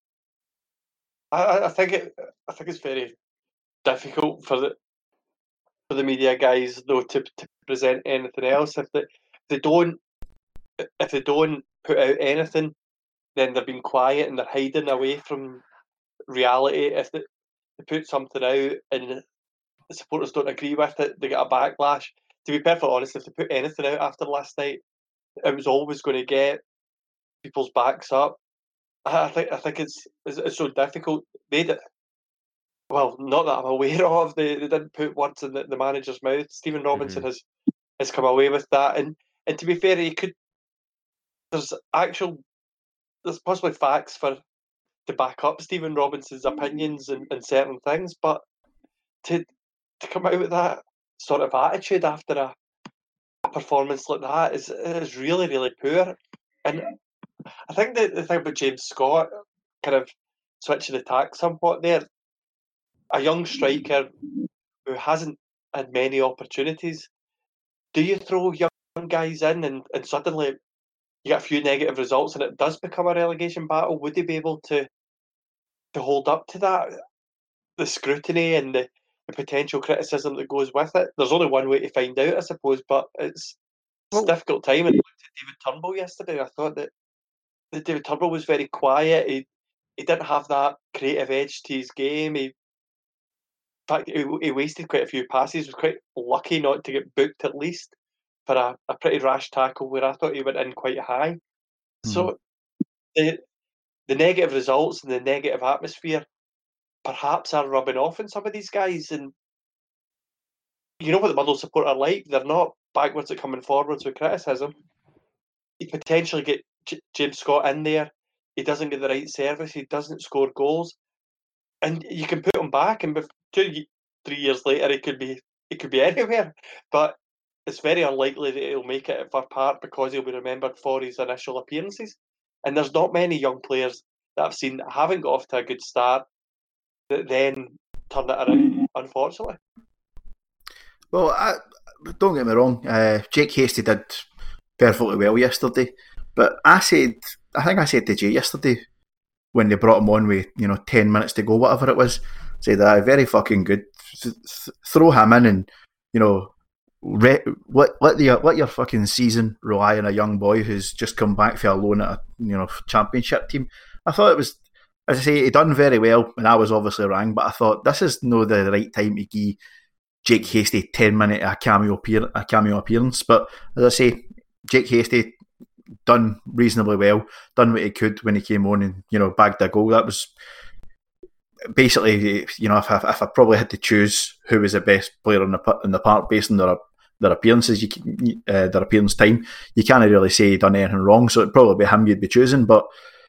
[SPEAKER 1] I, I think it. I think it's very difficult for the for the media guys though to, to present anything else. If they if they don't if they don't put out anything, then they're being quiet and they're hiding away from reality. If they, they put something out and the supporters don't agree with it, they get a backlash. To be perfectly honest, if they put anything out after last night, it was always going to get people's backs up. I think I think it's it's, it's so difficult. They did, well, not that I'm aware of. They they didn't put words in the, the manager's mouth. Stephen Robinson mm-hmm. has has come away with that, and and to be fair, he could. There's actual. There's possibly facts for to back up Stephen Robinson's opinions and, and certain things, but to to come out with that sort of attitude after a, a performance like that is is really really poor. And I think the, the thing about James Scott, kind of switching the tack somewhat there, a young striker who hasn't had many opportunities, do you throw young guys in and, and suddenly you get a few negative results and it does become a relegation battle? Would he be able to to hold up to that? The scrutiny and the, the potential criticism that goes with it? There's only one way to find out, I suppose, but it's, it's well, a difficult time. And I looked at David Turnbull yesterday, I thought that, that David Turnbull was very quiet. He he didn't have that creative edge to his game. He, in fact, he, he wasted quite a few passes. He was quite lucky not to get booked at least for a, a pretty rash tackle where I thought he went in quite high. Mm-hmm. So the the negative results and the negative atmosphere perhaps are rubbing off on some of these guys. And you know what the Motherwell support are like? They're not backwards at coming forwards with criticism. You potentially get J- James Scott in there. He doesn't get the right service. He doesn't score goals, and you can put him back, and two, three years later, he could be he could be anywhere. But it's very unlikely that he'll make it at Fir Park because he'll be remembered for his initial appearances. And there's not many young players that I've seen that haven't got off to a good start that then turn it around, unfortunately.
[SPEAKER 4] Well, I, don't get me wrong, uh, Jake Hastie did perfectly well yesterday, but I said, I think I said to Jay yesterday when they brought him on with, you know, ten minutes to go, whatever it was, said, ah, very fucking good. Th- th- throw him in and, you know, re- let let, the, let your fucking season rely on a young boy who's just come back for a loan at a, you know, championship team. I thought it was, as I say, he done very well, and I was obviously wrong, but I thought this is no the right time to give Jake Hastie ten minute a cameo appear a cameo appearance. But as I say, Jake Hastie done reasonably well, done what he could when he came on and, you know, bagged a goal. That was basically, you know, if I, if I probably had to choose who was the best player in the in the park based on their their appearances, you uh, their appearance time, you can't really say he done anything wrong. So it'd probably be him you'd be choosing, but.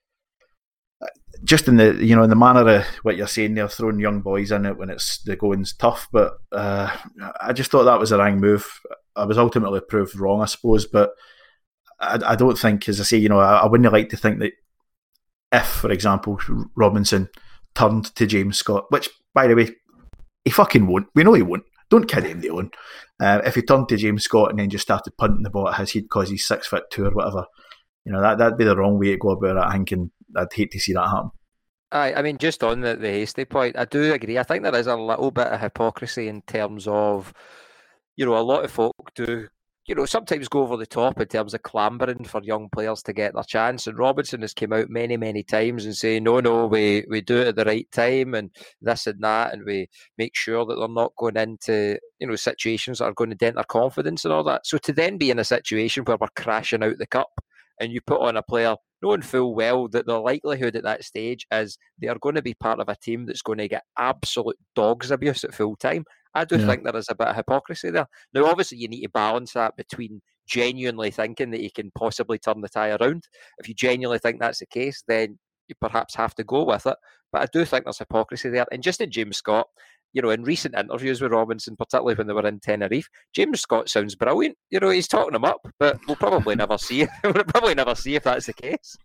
[SPEAKER 4] Just in the, you know, in the manner of what you're saying, they're throwing young boys in it when it's the going's tough. But uh, I just thought that was a wrong move. I was ultimately proved wrong, I suppose. But I, I don't think, as I say, you know, I, I wouldn't like to think that if, for example, Robinson turned to James Scott, which, by the way, he fucking won't. We know he won't. Don't kid him, they won't. Uh, if he turned to James Scott and then just started punting the ball at his head because he's six foot two or whatever, you know, that that'd be the wrong way to go about it. I think, and I'd hate to see that happen.
[SPEAKER 3] I, I mean, just on the, the Hastie point, I do agree. I think there is a little bit of hypocrisy in terms of, you know, a lot of folk do, you know, sometimes go over the top in terms of clambering for young players to get their chance. And Robinson has come out many, many times and say, no, no, we, we do it at the right time and this and that, and we make sure that they're not going into, you know, situations that are going to dent their confidence and all that. So to then be in a situation where we're crashing out the cup and you put on a player knowing full well that the likelihood at that stage is they are going to be part of a team that's going to get absolute dog's abuse at full time. I do yeah. think there is a bit of hypocrisy there. Now, obviously, you need to balance that between genuinely thinking that you can possibly turn the tie around. If you genuinely think that's the case, then you perhaps have to go with it. But I do think there's hypocrisy there. And just in James Scott, you know, in recent interviews with Robinson, particularly when they were in Tenerife, James Scott sounds brilliant. You know, he's talking them up, but we'll probably never see it. We'll probably never see if that's the case.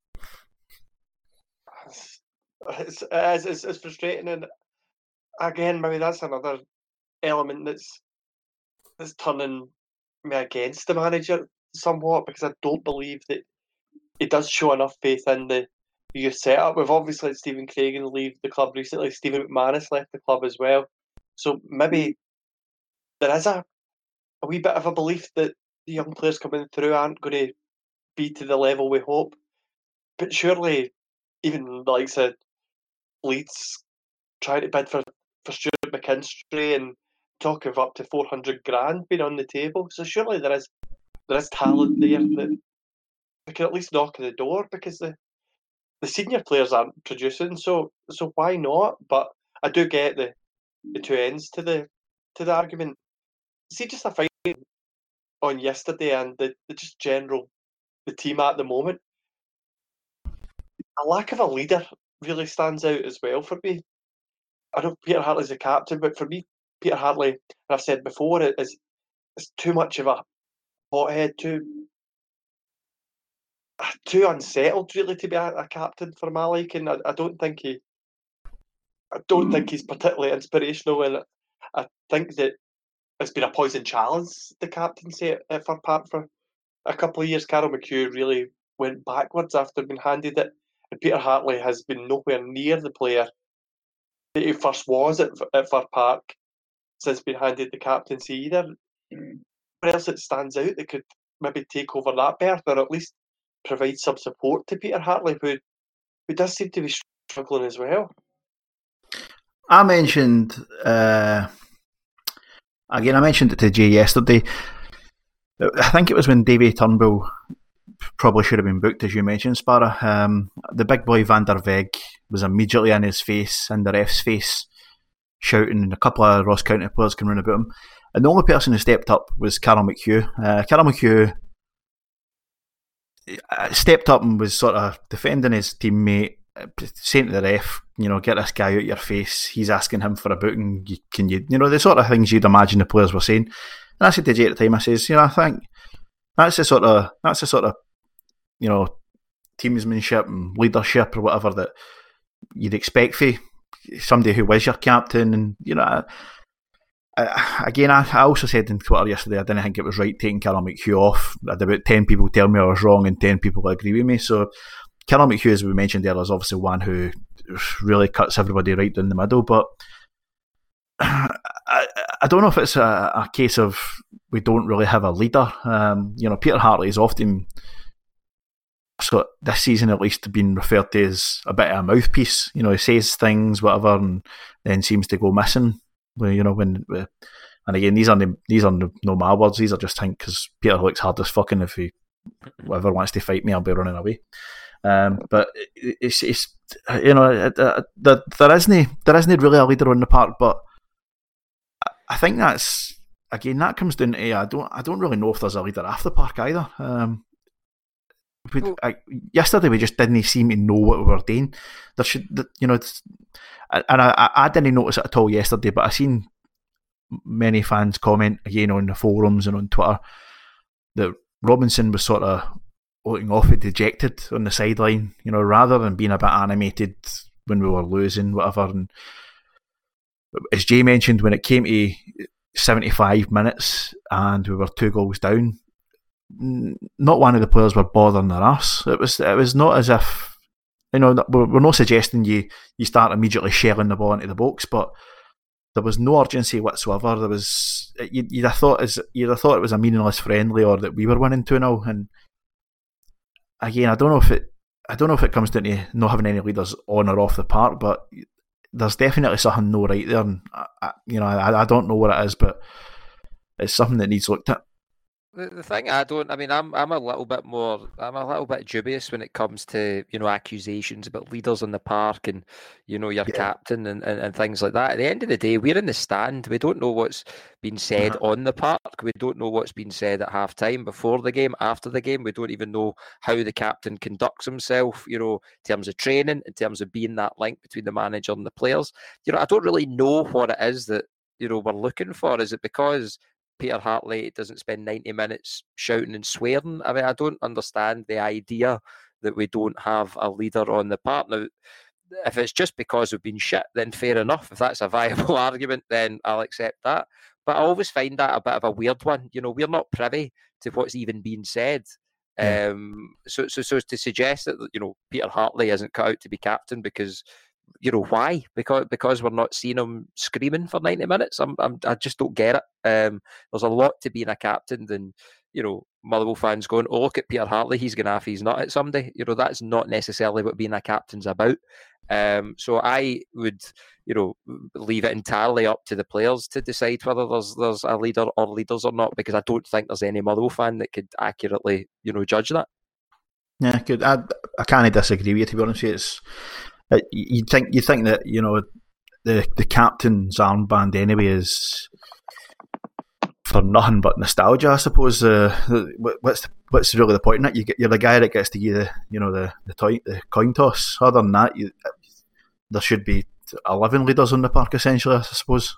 [SPEAKER 1] It's, it's, it's, it's frustrating, and again, maybe that's another element that's that's turning me against the manager somewhat, because I don't believe that he does show enough faith in the youth setup. We've obviously had Stephen Craigan leave the club recently. Stephen McManus left the club as well. So maybe there is a, a wee bit of a belief that the young players coming through aren't going to be to the level we hope. But surely, even the likes of Leeds trying to bid for, for Stuart McKinstry and talk of up to four hundred grand being on the table. So surely there is there is talent there that we can at least knock on the door, because the the senior players aren't producing, so so why not? But I do get the, the two ends to the to the argument. See, just a fight on yesterday and the, the just general the team at the moment. A lack of a leader really stands out as well for me. I know Peter Hartley's the captain, but for me, Peter Hartley, and I've said before, it is it's too much of a hothead, too too unsettled really to be a, a captain for my liking. I, I don't think he I don't think he's particularly inspirational, and I think that it's been a poison challenge, the captaincy at, at Fir Park for a couple of years. Carol McHugh really went backwards after being handed it, and Peter Hartley has been nowhere near the player that he first was at, at Fir Park since being handed the captaincy either. Where else it stands out that could maybe take over that berth, or at least provide some support to Peter Hartley, who who does seem to be struggling as well.
[SPEAKER 4] I mentioned uh, again. I mentioned it to Jay yesterday. I think it was when Davy Turnbull probably should have been booked, as you mentioned, Sparrow. Um, the big boy Van der Weg was immediately in his face, in the ref's face, shouting, and a couple of Ross County players can run about him. And the only person who stepped up was Carol McHugh. Uh, Carol McHugh stepped up and was sort of defending his teammate, saying to the ref, you know, get this guy out your face. He's asking him for a booking. You, can you, you know, the sort of things you'd imagine the players were saying. And I said to Jay at the time, I says, you know, I think that's the sort of that's the sort of you know teamsmanship and leadership or whatever that you'd expect for somebody who was your captain. And you know, I, I, again, I, I also said in Twitter yesterday I didn't think it was right taking Carol McHugh off. I had about ten people tell me I was wrong and ten people agree with me. So Carol McHugh, as we mentioned earlier, is obviously one who really cuts everybody right down the middle. But I, I don't know if it's a, a case of we don't really have a leader. Um, you know, Peter Hartley is often, so this season at least, been referred to as a bit of a mouthpiece. You know, he says things, whatever, and then seems to go missing. You know, when and again, these are the, these are no my words. These are just things because Peter looks hard as fucking. If he whoever wants to fight me, I'll be running away. Um, but it's, it's you know, it, it, there there isn't there isn't really a leader on the park. But I think that's again that comes down to I don't I don't really know if there's a leader after the park either. Um, we, I, yesterday we just didn't seem to know what we were doing. There should you know, it's, and I I didn't notice it at all yesterday, but I seen many fans comment again on the forums and on Twitter that Robinson was sort of looking awfully dejected on the sideline, you know, rather than being a bit animated when we were losing, whatever. And as Jay mentioned, when it came to seventy-five minutes and we were two goals down, not one of the players were bothering their arse. It was it was not as if, you know, we're, we're not suggesting you you start immediately shelling the ball into the box, but there was no urgency whatsoever. There was you, you'd have thought as you'd have thought it was a meaningless friendly or that we were winning two nil. And again, I don't know if it I don't know if it comes down to not having any leaders on or off the park, but there's definitely something no right there. And I, you know, I, I don't know what it is, but it's something that needs looked at.
[SPEAKER 3] The, the thing I don't, I mean, I'm I'm a little bit more, I'm a little bit dubious when it comes to, you know, accusations about leaders in the park and, you know, your yeah. captain and, and, and things like that. At the end of the day, we're in the stand. We don't know what's been said uh-huh. on the park. We don't know what's been said at half time, before the game, after the game. We don't even know how the captain conducts himself, you know, in terms of training, in terms of being that link between the manager and the players. You know, I don't really know what it is that, you know, we're looking for. Is it because Peter Hartley doesn't spend ninety minutes shouting and swearing? I mean, I don't understand the idea that we don't have a leader on the park. Now, if it's just because we've been shit, then fair enough. If that's a viable argument, then I'll accept that. But I always find that a bit of a weird one. You know, we're not privy to what's even being said. Yeah. Um, so, so, so to suggest that, you know, Peter Hartley isn't cut out to be captain because, you know, why? Because because we're not seeing him screaming for ninety minutes. I'm, I'm I just don't get it. Um, there's a lot to being a captain than, you know, Motherwell fans going, oh, look at Peter Hartley, he's going off his nut at somebody. You know, that's not necessarily what being a captain's about. Um, so I would, you know, leave it entirely up to the players to decide whether there's there's a leader or leaders or not, because I don't think there's any Motherwell fan that could accurately, you know, judge that.
[SPEAKER 4] Yeah, good. I I can't disagree with you, to be honest with you. It's You think you think that, you know, the the captain's armband anyway is for nothing but nostalgia, I suppose. Uh, what's what's really the point in it? You get, you're the guy that gets to give the you know the the, toy, the coin toss. Other than that, you, there should be eleven leaders on the park essentially, I suppose.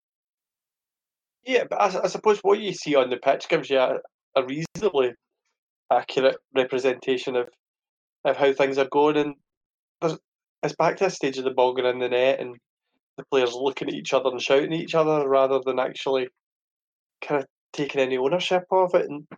[SPEAKER 1] Yeah, but I, I suppose what you see on the pitch gives you a, a reasonably accurate representation of of how things are going, and there's. It's back to the stage of the ball going in the net and the players looking at each other and shouting at each other rather than actually kind of taking any ownership of it. And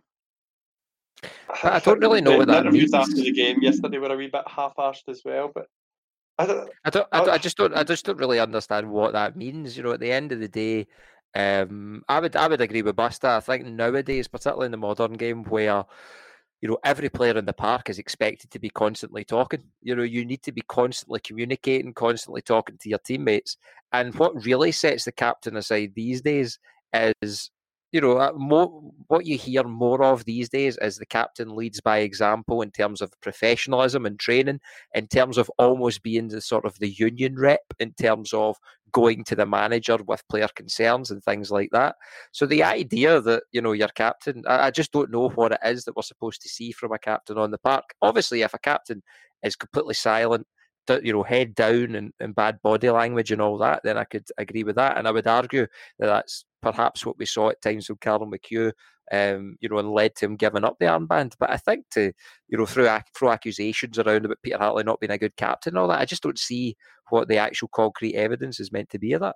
[SPEAKER 3] I don't really know
[SPEAKER 1] the,
[SPEAKER 3] what that
[SPEAKER 1] the interviews
[SPEAKER 3] means.
[SPEAKER 1] After the game yesterday were a wee bit half-arsed as well, but I don't.
[SPEAKER 3] I don't. I, don't, I just don't. I just don't really understand what that means. You know, at the end of the day, um, I would. I would agree with Buster. I think nowadays, particularly in the modern game, where you know, every player in the park is expected to be constantly talking. You know, you need to be constantly communicating, constantly talking to your teammates. And what really sets the captain aside these days is you know, uh, more, what you hear more of these days is the captain leads by example in terms of professionalism and training, in terms of almost being the sort of the union rep, in terms of going to the manager with player concerns and things like that. So the idea that, you know, your captain, I, I just don't know what it is that we're supposed to see from a captain on the park. Obviously, if a captain is completely silent, you know, head down and, and bad body language and all that, then I could agree with that. And I would argue that that's perhaps what we saw at times with Carl McHugh, um, you know, and led to him giving up the armband. But I think to, you know, through, through accusations around about Peter Hartley not being a good captain and all that, I just don't see what the actual concrete evidence is meant to be of that.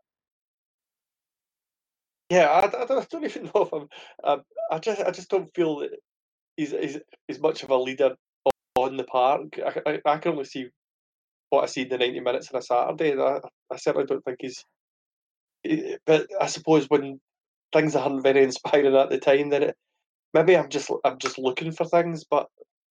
[SPEAKER 1] Yeah, I, I, don't, I don't even know if I'm. Um, I just, I just don't feel that he's, he's, he's much of a leader on the park. I, I, I can only see what I see in the ninety minutes on a Saturday. I, I certainly don't think he's. He, but I suppose when things aren't very inspiring at the time, then it, maybe I'm just I'm just looking for things. But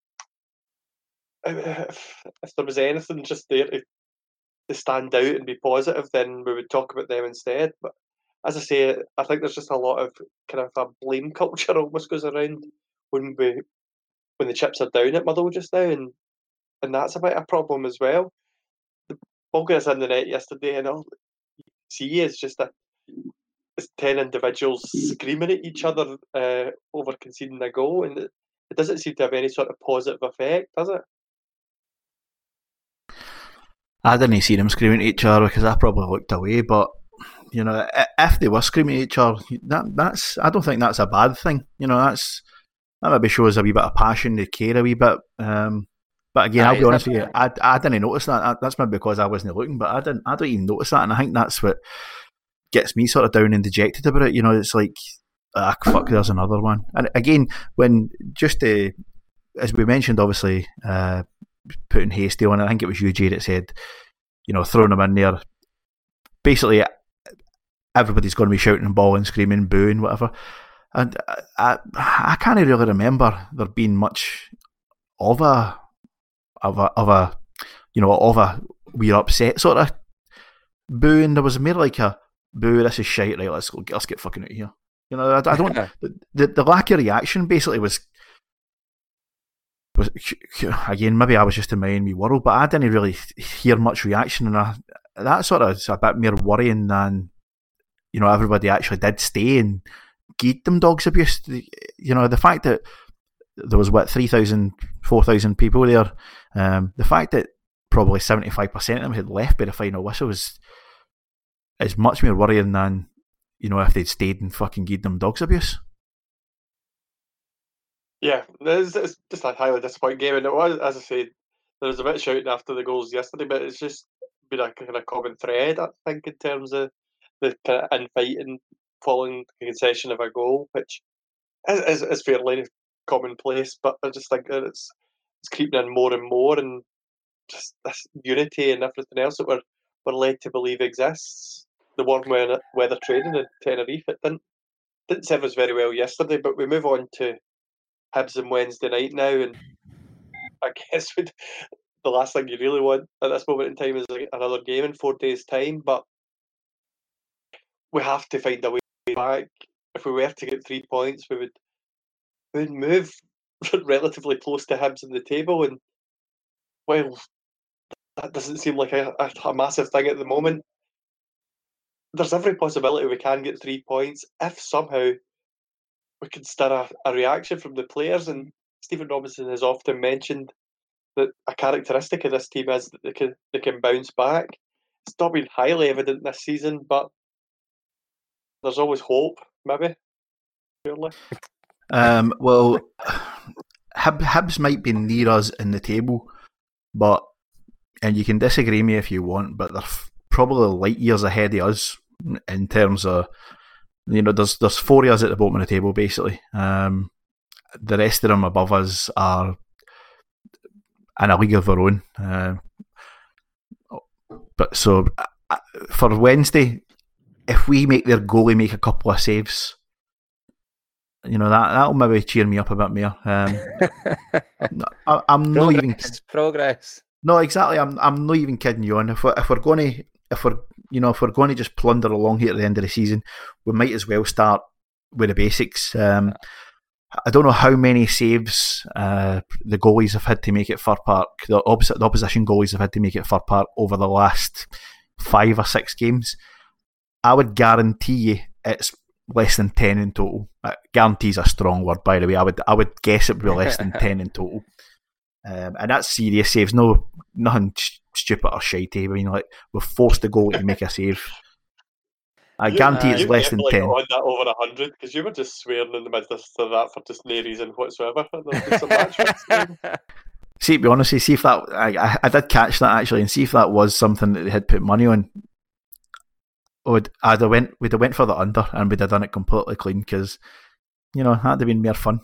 [SPEAKER 1] if, if there was anything just there to, to stand out and be positive, then we would talk about them instead. But as I say, I think there's just a lot of kind of a blame culture almost goes around when we when the chips are down at Motherwell just now, and and that's a bit of a problem as well. The ball goes in the net yesterday, and all you see is just a it's ten individuals screaming at each other uh, over conceding a goal, and it, it doesn't seem to have any sort of positive effect, does it?
[SPEAKER 4] I didn't see them screaming at each other because I probably looked away, but you know, if they were screaming at each other, that that's I don't think that's a bad thing. You know, that's that maybe shows a wee bit of passion, they care a wee bit. Um, but again, Aye, I'll be honest with you, I I didn't notice that. That's maybe because I wasn't looking, but I didn't. I don't even notice that, and I think that's what gets me sort of down and dejected about it. You know, it's like, ah, fuck, there's another one. And again, when just to, as we mentioned, obviously, uh, putting Hasty on, I think it was you, Jay, that said, you know, throwing him in there. Basically, everybody's going to be shouting and bawling, screaming, booing, whatever. And I, I, I can't really remember there being much of a, of a, of a, you know, of a we're upset sort of booing. There was more like a boo, this is shite, right? Let's go, let's get fucking out of here. You know, I, I don't. the, the lack of reaction basically was. Was, again, maybe I was just in my own wee world, but I didn't really hear much reaction, and I, that sort of is a bit more worrying than, you know, everybody actually did stay and gave them dogs abuse. You know, the fact that there was, what, three thousand, four thousand people there, um, the fact that probably seventy-five percent of them had left by the final whistle is, is much more worrying than, you know, if they'd stayed and fucking gave them dogs abuse.
[SPEAKER 1] Yeah, it's, it's just a highly disappointing game, and it was, as I said, there was a bit of shouting after the goals yesterday, but it's just been a kind of common thread, I think, in terms of the kind of infighting following the concession of a goal, which is, is, is fairly commonplace, but I just think that it's it's creeping in more and more, and just this unity and everything else that we're, we're led to believe exists. The warm weather, weather training in Tenerife, it didn't, didn't serve us very well yesterday, but we move on to Hibs on Wednesday night now, and I guess we'd, the last thing you really want at this moment in time is like another game in four days' time, but we have to find a way back. If we were to get three points, we would, we would move relatively close to Hibs in the table, and well, that doesn't seem like a, a, a massive thing at the moment. There's every possibility we can get three points if somehow we can stir a, a reaction from the players, and Stephen Robinson has often mentioned that a characteristic of this team is that they can they can bounce back. It's not been highly evident this season, but there's always hope, maybe. Surely.
[SPEAKER 4] Um, well, Hib, Hibs might be near us in the table, but, and you can disagree with me if you want, but they're f- probably light years ahead of us in terms of, you know, there's there's four of us at the bottom of the table, basically. Um, the rest of them above us are in a league of their own. Uh, but so, uh, for Wednesday, if we make their goalie make a couple of saves, you know, that, that'll maybe cheer me up a bit more. Um, I, I'm not
[SPEAKER 3] progress,
[SPEAKER 4] even kidding.
[SPEAKER 3] Progress.
[SPEAKER 4] No, exactly. I'm I'm not even kidding you on. If we're, if we're going to, if we're, you know, if we're going to just plunder along here at the end of the season, we might as well start with the basics. Um, I don't know how many saves uh, the goalies have had to make at Fir Park. The opposite, the opposition goalies have had to make at Fir Park over the last five or six games. I would guarantee you it's less than ten in total. Uh, guarantee is a strong word, by the way. I would I would guess it would be less than ten in total. Um, and that's serious saves, no nothing st- stupid or shitey. I mean, like we've forced the goalie to make a save. I
[SPEAKER 1] You-
[SPEAKER 4] guarantee
[SPEAKER 1] you
[SPEAKER 4] it's less than
[SPEAKER 1] definitely
[SPEAKER 4] ten.
[SPEAKER 1] got on that over a hundred because you were just swearing in the midst of that for just no reason whatsoever. There's been some match fixing.
[SPEAKER 4] See, to be honest, see if that I, I I did catch that actually, and see if that was something that they had put money on. Would I'd have went we'd have went for the under and we'd have done it completely clean because you know that'd have been more fun.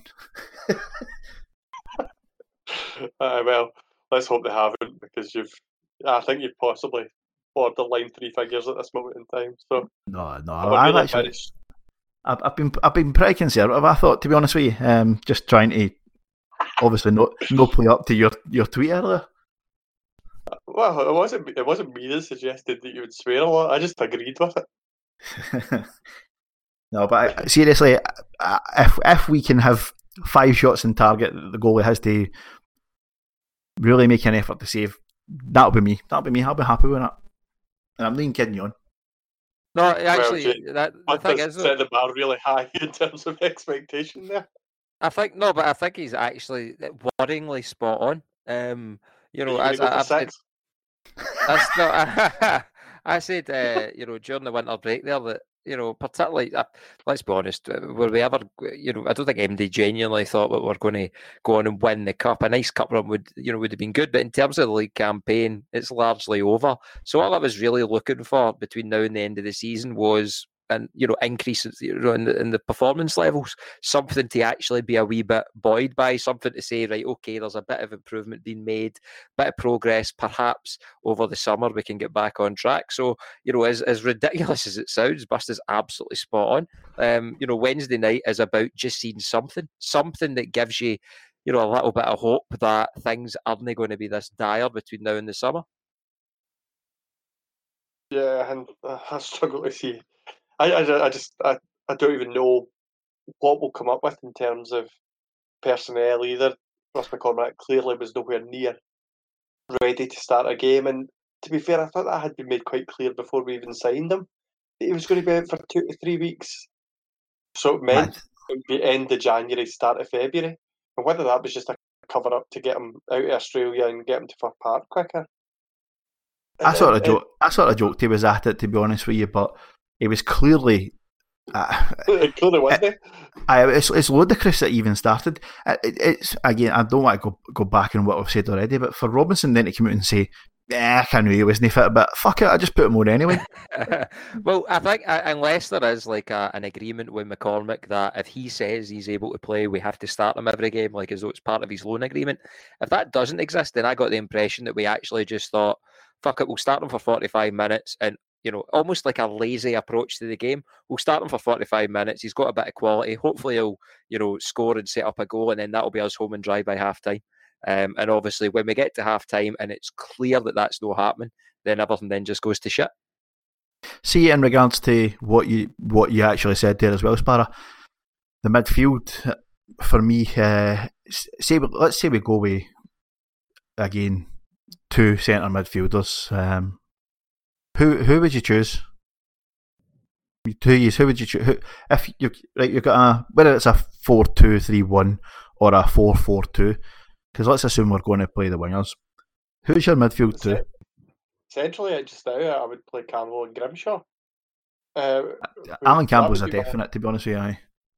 [SPEAKER 1] Uh, well, let's hope they haven't because you've. I think you've possibly borderline three figures at this moment in time. So
[SPEAKER 4] No, no,
[SPEAKER 1] I'm
[SPEAKER 4] I've
[SPEAKER 1] really
[SPEAKER 4] actually
[SPEAKER 1] finished.
[SPEAKER 4] I've, I've been I've been pretty conservative. I thought, to be honest with you, um, just trying to obviously no no play up to your, your tweet earlier.
[SPEAKER 1] Well, it wasn't it wasn't me that suggested that you would swear a lot. I just agreed with it.
[SPEAKER 4] No, but I, seriously, I- if if we can have five shots in target, the goalie has to really make an effort to save. That'll be me. That'll be me. I'll be happy with that. And I'm not even kidding you on.
[SPEAKER 3] No, actually,
[SPEAKER 1] Jay,
[SPEAKER 3] that, the
[SPEAKER 1] But
[SPEAKER 3] thing
[SPEAKER 1] does
[SPEAKER 3] is, though,
[SPEAKER 1] set the bar really high in terms of expectation there.
[SPEAKER 3] I think no, but I think he's actually worryingly spot on. Um, you know,
[SPEAKER 1] Are you
[SPEAKER 3] as
[SPEAKER 1] gonna go
[SPEAKER 3] I,
[SPEAKER 1] for
[SPEAKER 3] I've said,
[SPEAKER 1] six?
[SPEAKER 3] that's not, I said, uh, you know, during the winter break there that, you know, particularly, uh, let's be honest, uh, were we ever, you know, I don't think M D genuinely thought that we we're going to go on and win the cup. A nice cup run would, you know, would have been good, but in terms of the league campaign, it's largely over. So all I was really looking for between now and the end of the season was, and you know, increases you know, in the in the performance levels, something to actually be a wee bit buoyed by, something to say, right, okay, there's a bit of improvement being made, bit of progress, perhaps over the summer we can get back on track. So, you know, as as ridiculous as it sounds, Bust is absolutely spot on. Um, you know, Wednesday night is about just seeing something, something that gives you, you know, a little bit of hope that things aren't going to be this dire between now and the summer.
[SPEAKER 1] Yeah, and uh, I struggle to see. I, I, I just I, I don't even know what we'll come up with in terms of personnel either. Ross McCormack clearly was nowhere near ready to start a game, and to be fair, I thought that had been made quite clear before we even signed him. That he was going to be out for two to three weeks, so it meant it would be end of January, start of February, and whether that was just a cover up to get him out of Australia and get him to Fir Park quicker.
[SPEAKER 4] I sort of
[SPEAKER 1] It-
[SPEAKER 4] joke. I sort of joked he was at it, to be honest with you, but he was clearly. Uh,
[SPEAKER 1] it, it clearly wasn't it?
[SPEAKER 4] I, it's, it's ludicrous that he even started. It, it, it's again, I don't want to go go back on what I've said already, but for Robinson then to come out and say, "Eh, I knew he wasn't fit," but fuck it, I just put him on anyway.
[SPEAKER 3] Well, I think uh, unless there is like a, an agreement with McCormick that if he says he's able to play, we have to start him every game, like as though it's part of his loan agreement. If that doesn't exist, then I got the impression that we actually just thought, fuck it, we'll start him for forty-five minutes and, you know, almost like a lazy approach to the game. We'll start him for forty-five minutes. He's got a bit of quality. Hopefully he'll, you know, score and set up a goal, and then that'll be us home and dry by half time. Um, and obviously when we get to half time and it's clear that that's not happening, then everything then just goes to shit.
[SPEAKER 4] See, in regards to what you what you actually said there as well, Sparrow, the midfield for me, uh, say let's say we go with again two centre midfielders. Um, who who would you choose? Two years. Who would you choose? Who, if you right, you've got a whether it's a four two three one or a four four two. Because let's assume we're going to play the wingers. Who's your midfield two?
[SPEAKER 1] Essentially, just now I would play Campbell and Grimshaw. Uh,
[SPEAKER 4] Alan Campbell's a
[SPEAKER 1] that would be my-
[SPEAKER 4] definite, to be honest with you. Aye.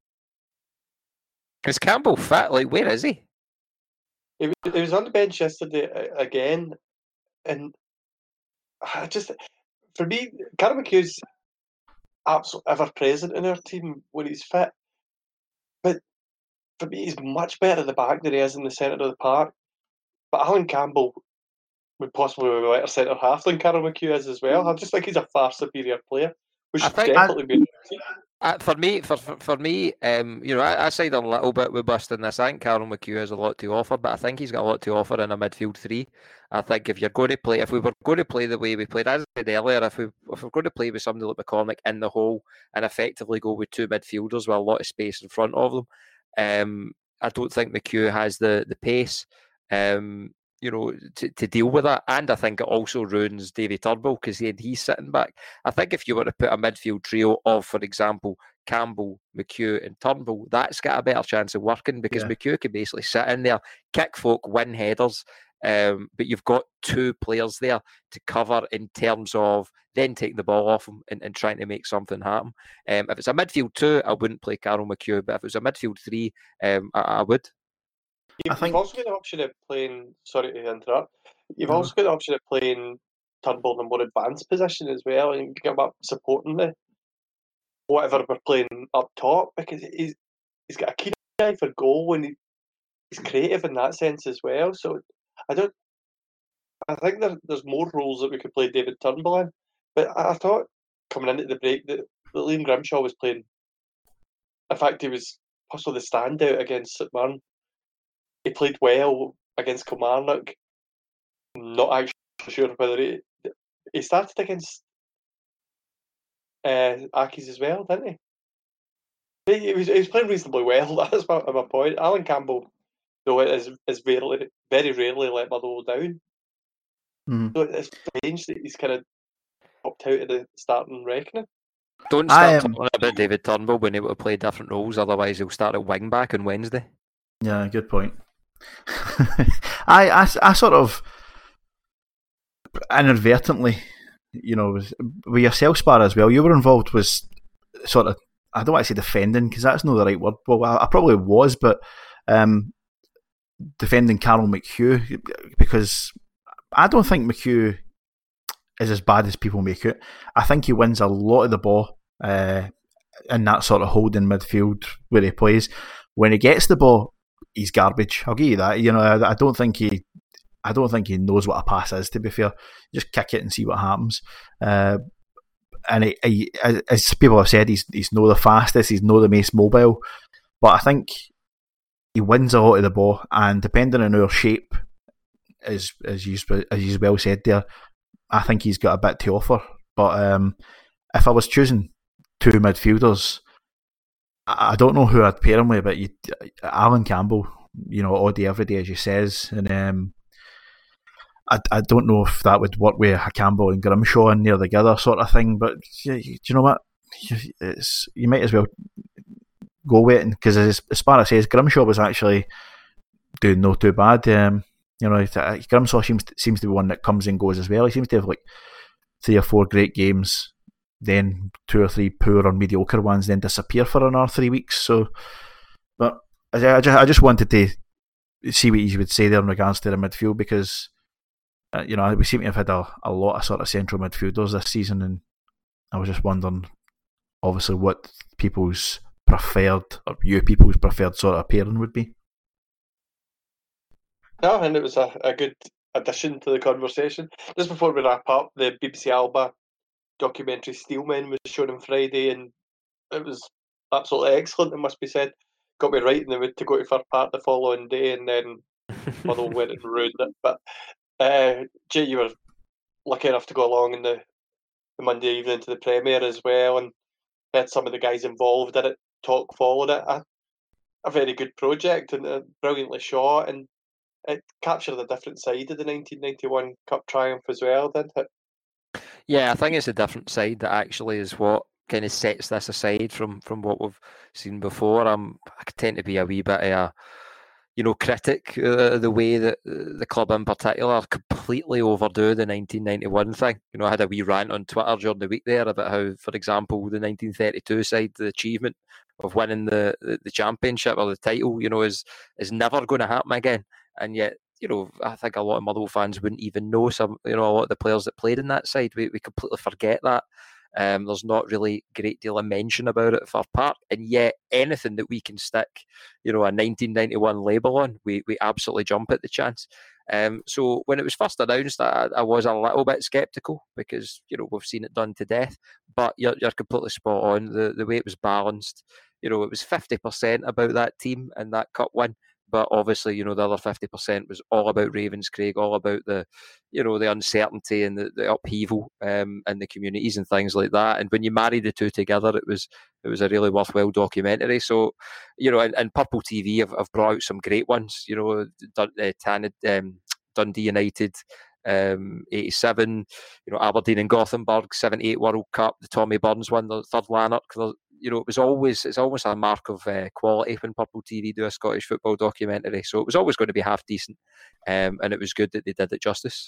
[SPEAKER 3] Is Campbell fit? Like, where is he?
[SPEAKER 1] He was, he was on the bench yesterday uh, again, and I just, for me, Carl McHugh's absolutely ever present in our team when he's fit. But for me, he's much better at the back than he is in the centre of the park. But Alan Campbell would possibly be a better centre half than Carl McHugh is as well. I just think he's a far superior player. We
[SPEAKER 3] I
[SPEAKER 1] should
[SPEAKER 3] think-
[SPEAKER 1] definitely be.
[SPEAKER 3] Uh, for me, for for, for me, um, you know, I, I side a little bit with Buston this. I think Carol McHugh has a lot to offer, but I think he's got a lot to offer in a midfield three. I think if you're going to play, if we were going to play the way we played, as I said earlier, if we if we're going to play with somebody like McCormick in the hole and effectively go with two midfielders with a lot of space in front of them, um, I don't think McHugh has the the pace. Um, you know, to, to deal with that. And I think it also ruins Davy Turnbull because he, he's sitting back. I think if you were to put a midfield trio of, for example, Campbell, McHugh and Turnbull, that's got a better chance of working because yeah. McHugh can basically sit in there, kick folk, win headers, um, but you've got two players there to cover in terms of then taking the ball off him and, and trying to make something happen. Um, if it's a midfield two, I wouldn't play Carol McHugh, but if it was a midfield three, um, I, I would.
[SPEAKER 1] You've,
[SPEAKER 4] think...
[SPEAKER 1] you've also got the option of playing, sorry to interrupt, you've no. also got the option of playing Turnbull in a more advanced position as well and get him up supporting the whatever we're playing up top because he's, he's got a key eye for goal and he, he's creative in that sense as well. So I don't, I think there, there's more roles that we could play David Turnbull in, but I, I thought coming into the break that, that Liam Grimshaw was playing, in fact he was possibly the standout against St Mirren. He played well against Kilmarnock. Not actually sure whether he he started against uh, Accies as well, didn't he? He was, he was playing reasonably well. That's my, my point. Alan Campbell, though, is is very very rarely let Motherwell down.
[SPEAKER 4] Mm-hmm.
[SPEAKER 1] So it's strange that he's kind of popped out of the starting reckoning.
[SPEAKER 3] Don't start um, talking about David Turnbull when he would play different roles. Otherwise, he'll start at wing back on Wednesday.
[SPEAKER 4] Yeah, good point. I, I, I sort of inadvertently, you know, with, with yourself, Spar, as well, you were involved was sort of, I don't want to say defending because that's not the right word. Well, I, I probably was, but um, defending Carol McHugh because I don't think McHugh is as bad as people make it. I think he wins a lot of the ball uh, in that sort of holding midfield where he plays. When he gets the ball, he's garbage. I'll give you that. You know, I, I don't think he, I don't think he knows what a pass is. To be fair, just kick it and see what happens. Uh, and he, he, as people have said, he's he's no the fastest. He's no the most mobile. But I think he wins a lot of the ball, and depending on our shape, as as you as you well said there, I think he's got a bit to offer. But um, if I was choosing two midfielders, I don't know who I'd pair him with, but you, Alan Campbell, you know, all day, every day, as you says, and um, I, I don't know if that would work with Campbell and Grimshaw in there together, sort of thing. But do you know what? It's, you might as well go with it because, as, as far as says, Grimshaw was actually doing no too bad. Um, you know, Grimshaw seems seems to be one that comes and goes as well. He seems to have like three or four great games, then two or three poor or mediocre ones, then disappear for another three weeks. So, but I just, I just wanted to see what you would say there in regards to the midfield because, uh, you know, we seem to have had a, a lot of sort of central midfielders this season, and I was just wondering, obviously, what people's preferred, or you people's preferred sort of pairing would be.
[SPEAKER 1] No, and it was a, a good addition to the conversation. Just before we wrap up, the B B C Alba documentary Steelmen was shown on Friday, and it was absolutely excellent, it must be said. Got me right in the mood to go to Fir Park the following day, and then Motherwell went and ruined it. But uh, Jay, you were lucky enough to go along in the, the Monday evening to the premiere as well, and heard some of the guys involved in it talk following it. A, a very good project and uh, brilliantly shot, and it captured a different side of the nineteen ninety-one Cup triumph as well, didn't it?
[SPEAKER 3] Yeah, I think it's a different side that actually is what kind of sets this aside from, from what we've seen before. I'm, I tend to be a wee bit of a, you know, critic uh, the way that the club in particular completely overdo the nineteen ninety-one thing. You know, I had a wee rant on Twitter during the week there about how, for example, the nineteen thirty-two side, the achievement of winning the, the, the championship or the title, you know, is is never going to happen again. And yet, you know, I think a lot of Motherwell fans wouldn't even know some, you know, a lot of the players that played in that side. We we completely forget that. Um, there's not really a great deal of mention about it for Park, and yet anything that we can stick, you know, a nineteen ninety-one label on, we we absolutely jump at the chance. Um, so when it was first announced, I, I was a little bit sceptical because, you know, we've seen it done to death. But you're, you're completely spot on. The, the way it was balanced, you know, it was fifty percent about that team and that cup win. But obviously, you know, the other fifty percent was all about Ravenscraig, all about the, you know, the uncertainty and the, the upheaval um, in the communities and things like that. And when you marry the two together, it was it was a really worthwhile documentary. So, you know, and, and Purple T V have, have brought out some great ones. You know, Dun, uh, Tanid, um, Dundee United, um, eighty-seven, you know, Aberdeen and Gothenburg, seventy-eight World Cup, the Tommy Burns one, the third Lanark. The, you know, it was always, it's always a mark of uh, quality when Purple T V do a Scottish football documentary. So it was always going to be half decent. Um, and it was good that they did it justice.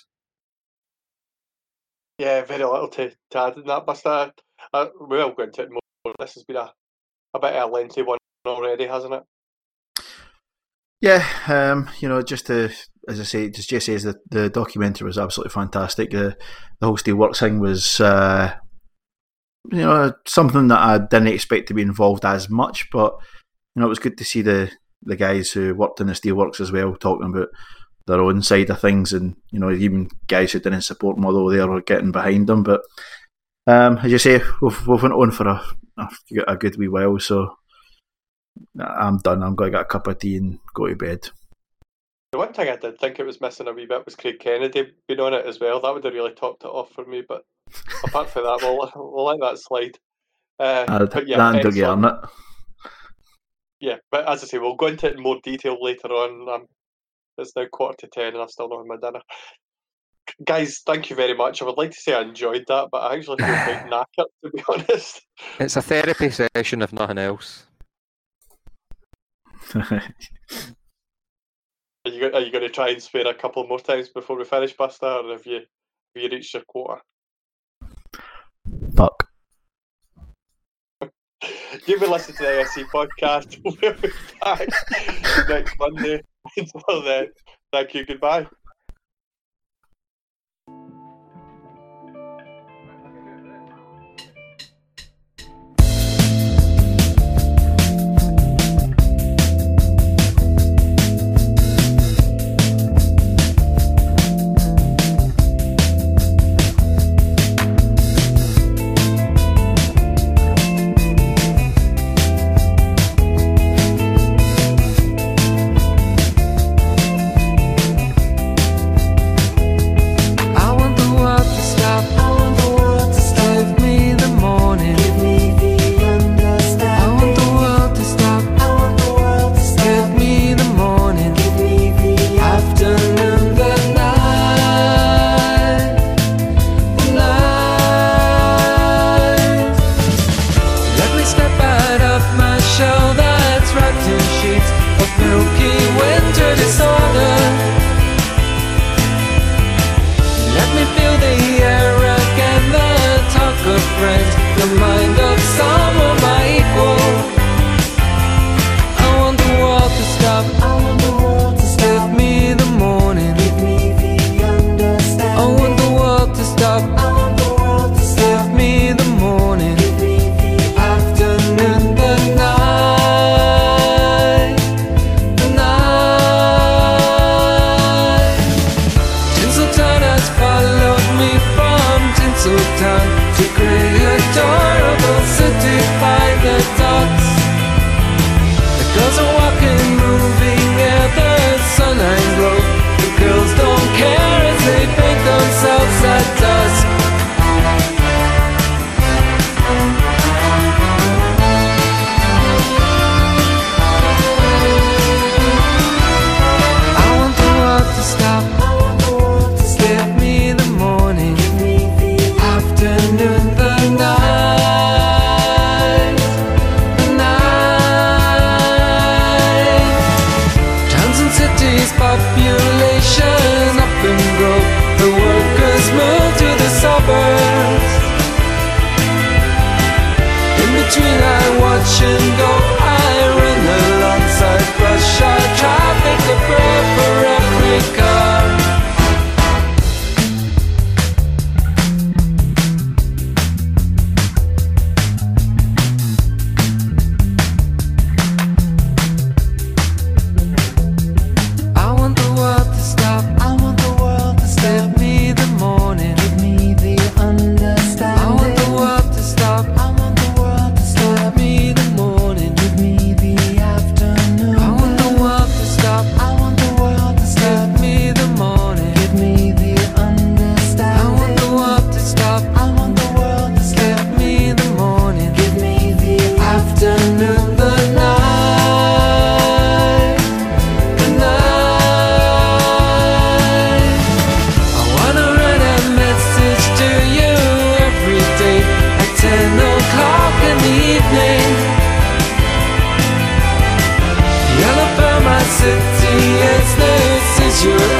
[SPEAKER 1] Yeah, very little to, to add in that, but uh, uh, we'll go into it more. This has been a, a bit of a lengthy one already, hasn't it?
[SPEAKER 4] Yeah, um, you know, just to, as I say, just Jay says, the, the documentary was absolutely fantastic. The, the whole Steelworks thing was, uh, you know, something that I didn't expect to be involved as much, but, you know, it was good to see the, the guys who worked in the Steelworks as well talking about their own side of things, and, you know, even guys who didn't support them, although they were getting behind them. But um, as you say, we've, we've went on for a, a, a good wee while, so I'm done. I'm going to get a cup of tea and go to bed.
[SPEAKER 1] The one thing I did think it was missing a wee bit was Craig Kennedy being on it as well. That would have really topped it off for me, but apart from that, we'll, we'll let that slide. Uh,
[SPEAKER 4] Uh,
[SPEAKER 1] but yeah,
[SPEAKER 4] that and Dougie
[SPEAKER 1] excellent.
[SPEAKER 4] Arnott.
[SPEAKER 1] Yeah, but as I say, we'll go into it in more detail later on. Um, it's now quarter to ten and I've still not had my dinner. Guys, thank you very much. I would like to say I enjoyed that, but I actually feel quite knackered, to be honest.
[SPEAKER 3] It's a therapy session, if nothing else.
[SPEAKER 1] Are you, go- are you going to try and swear a couple more times before we finish, Buster, or have you, have you reached your quota?
[SPEAKER 4] Fuck.
[SPEAKER 1] You've been listening to the A S C podcast. We'll be back next Monday. Until then, thank you. Goodbye.
[SPEAKER 2] Night, the night.
[SPEAKER 5] city as this is your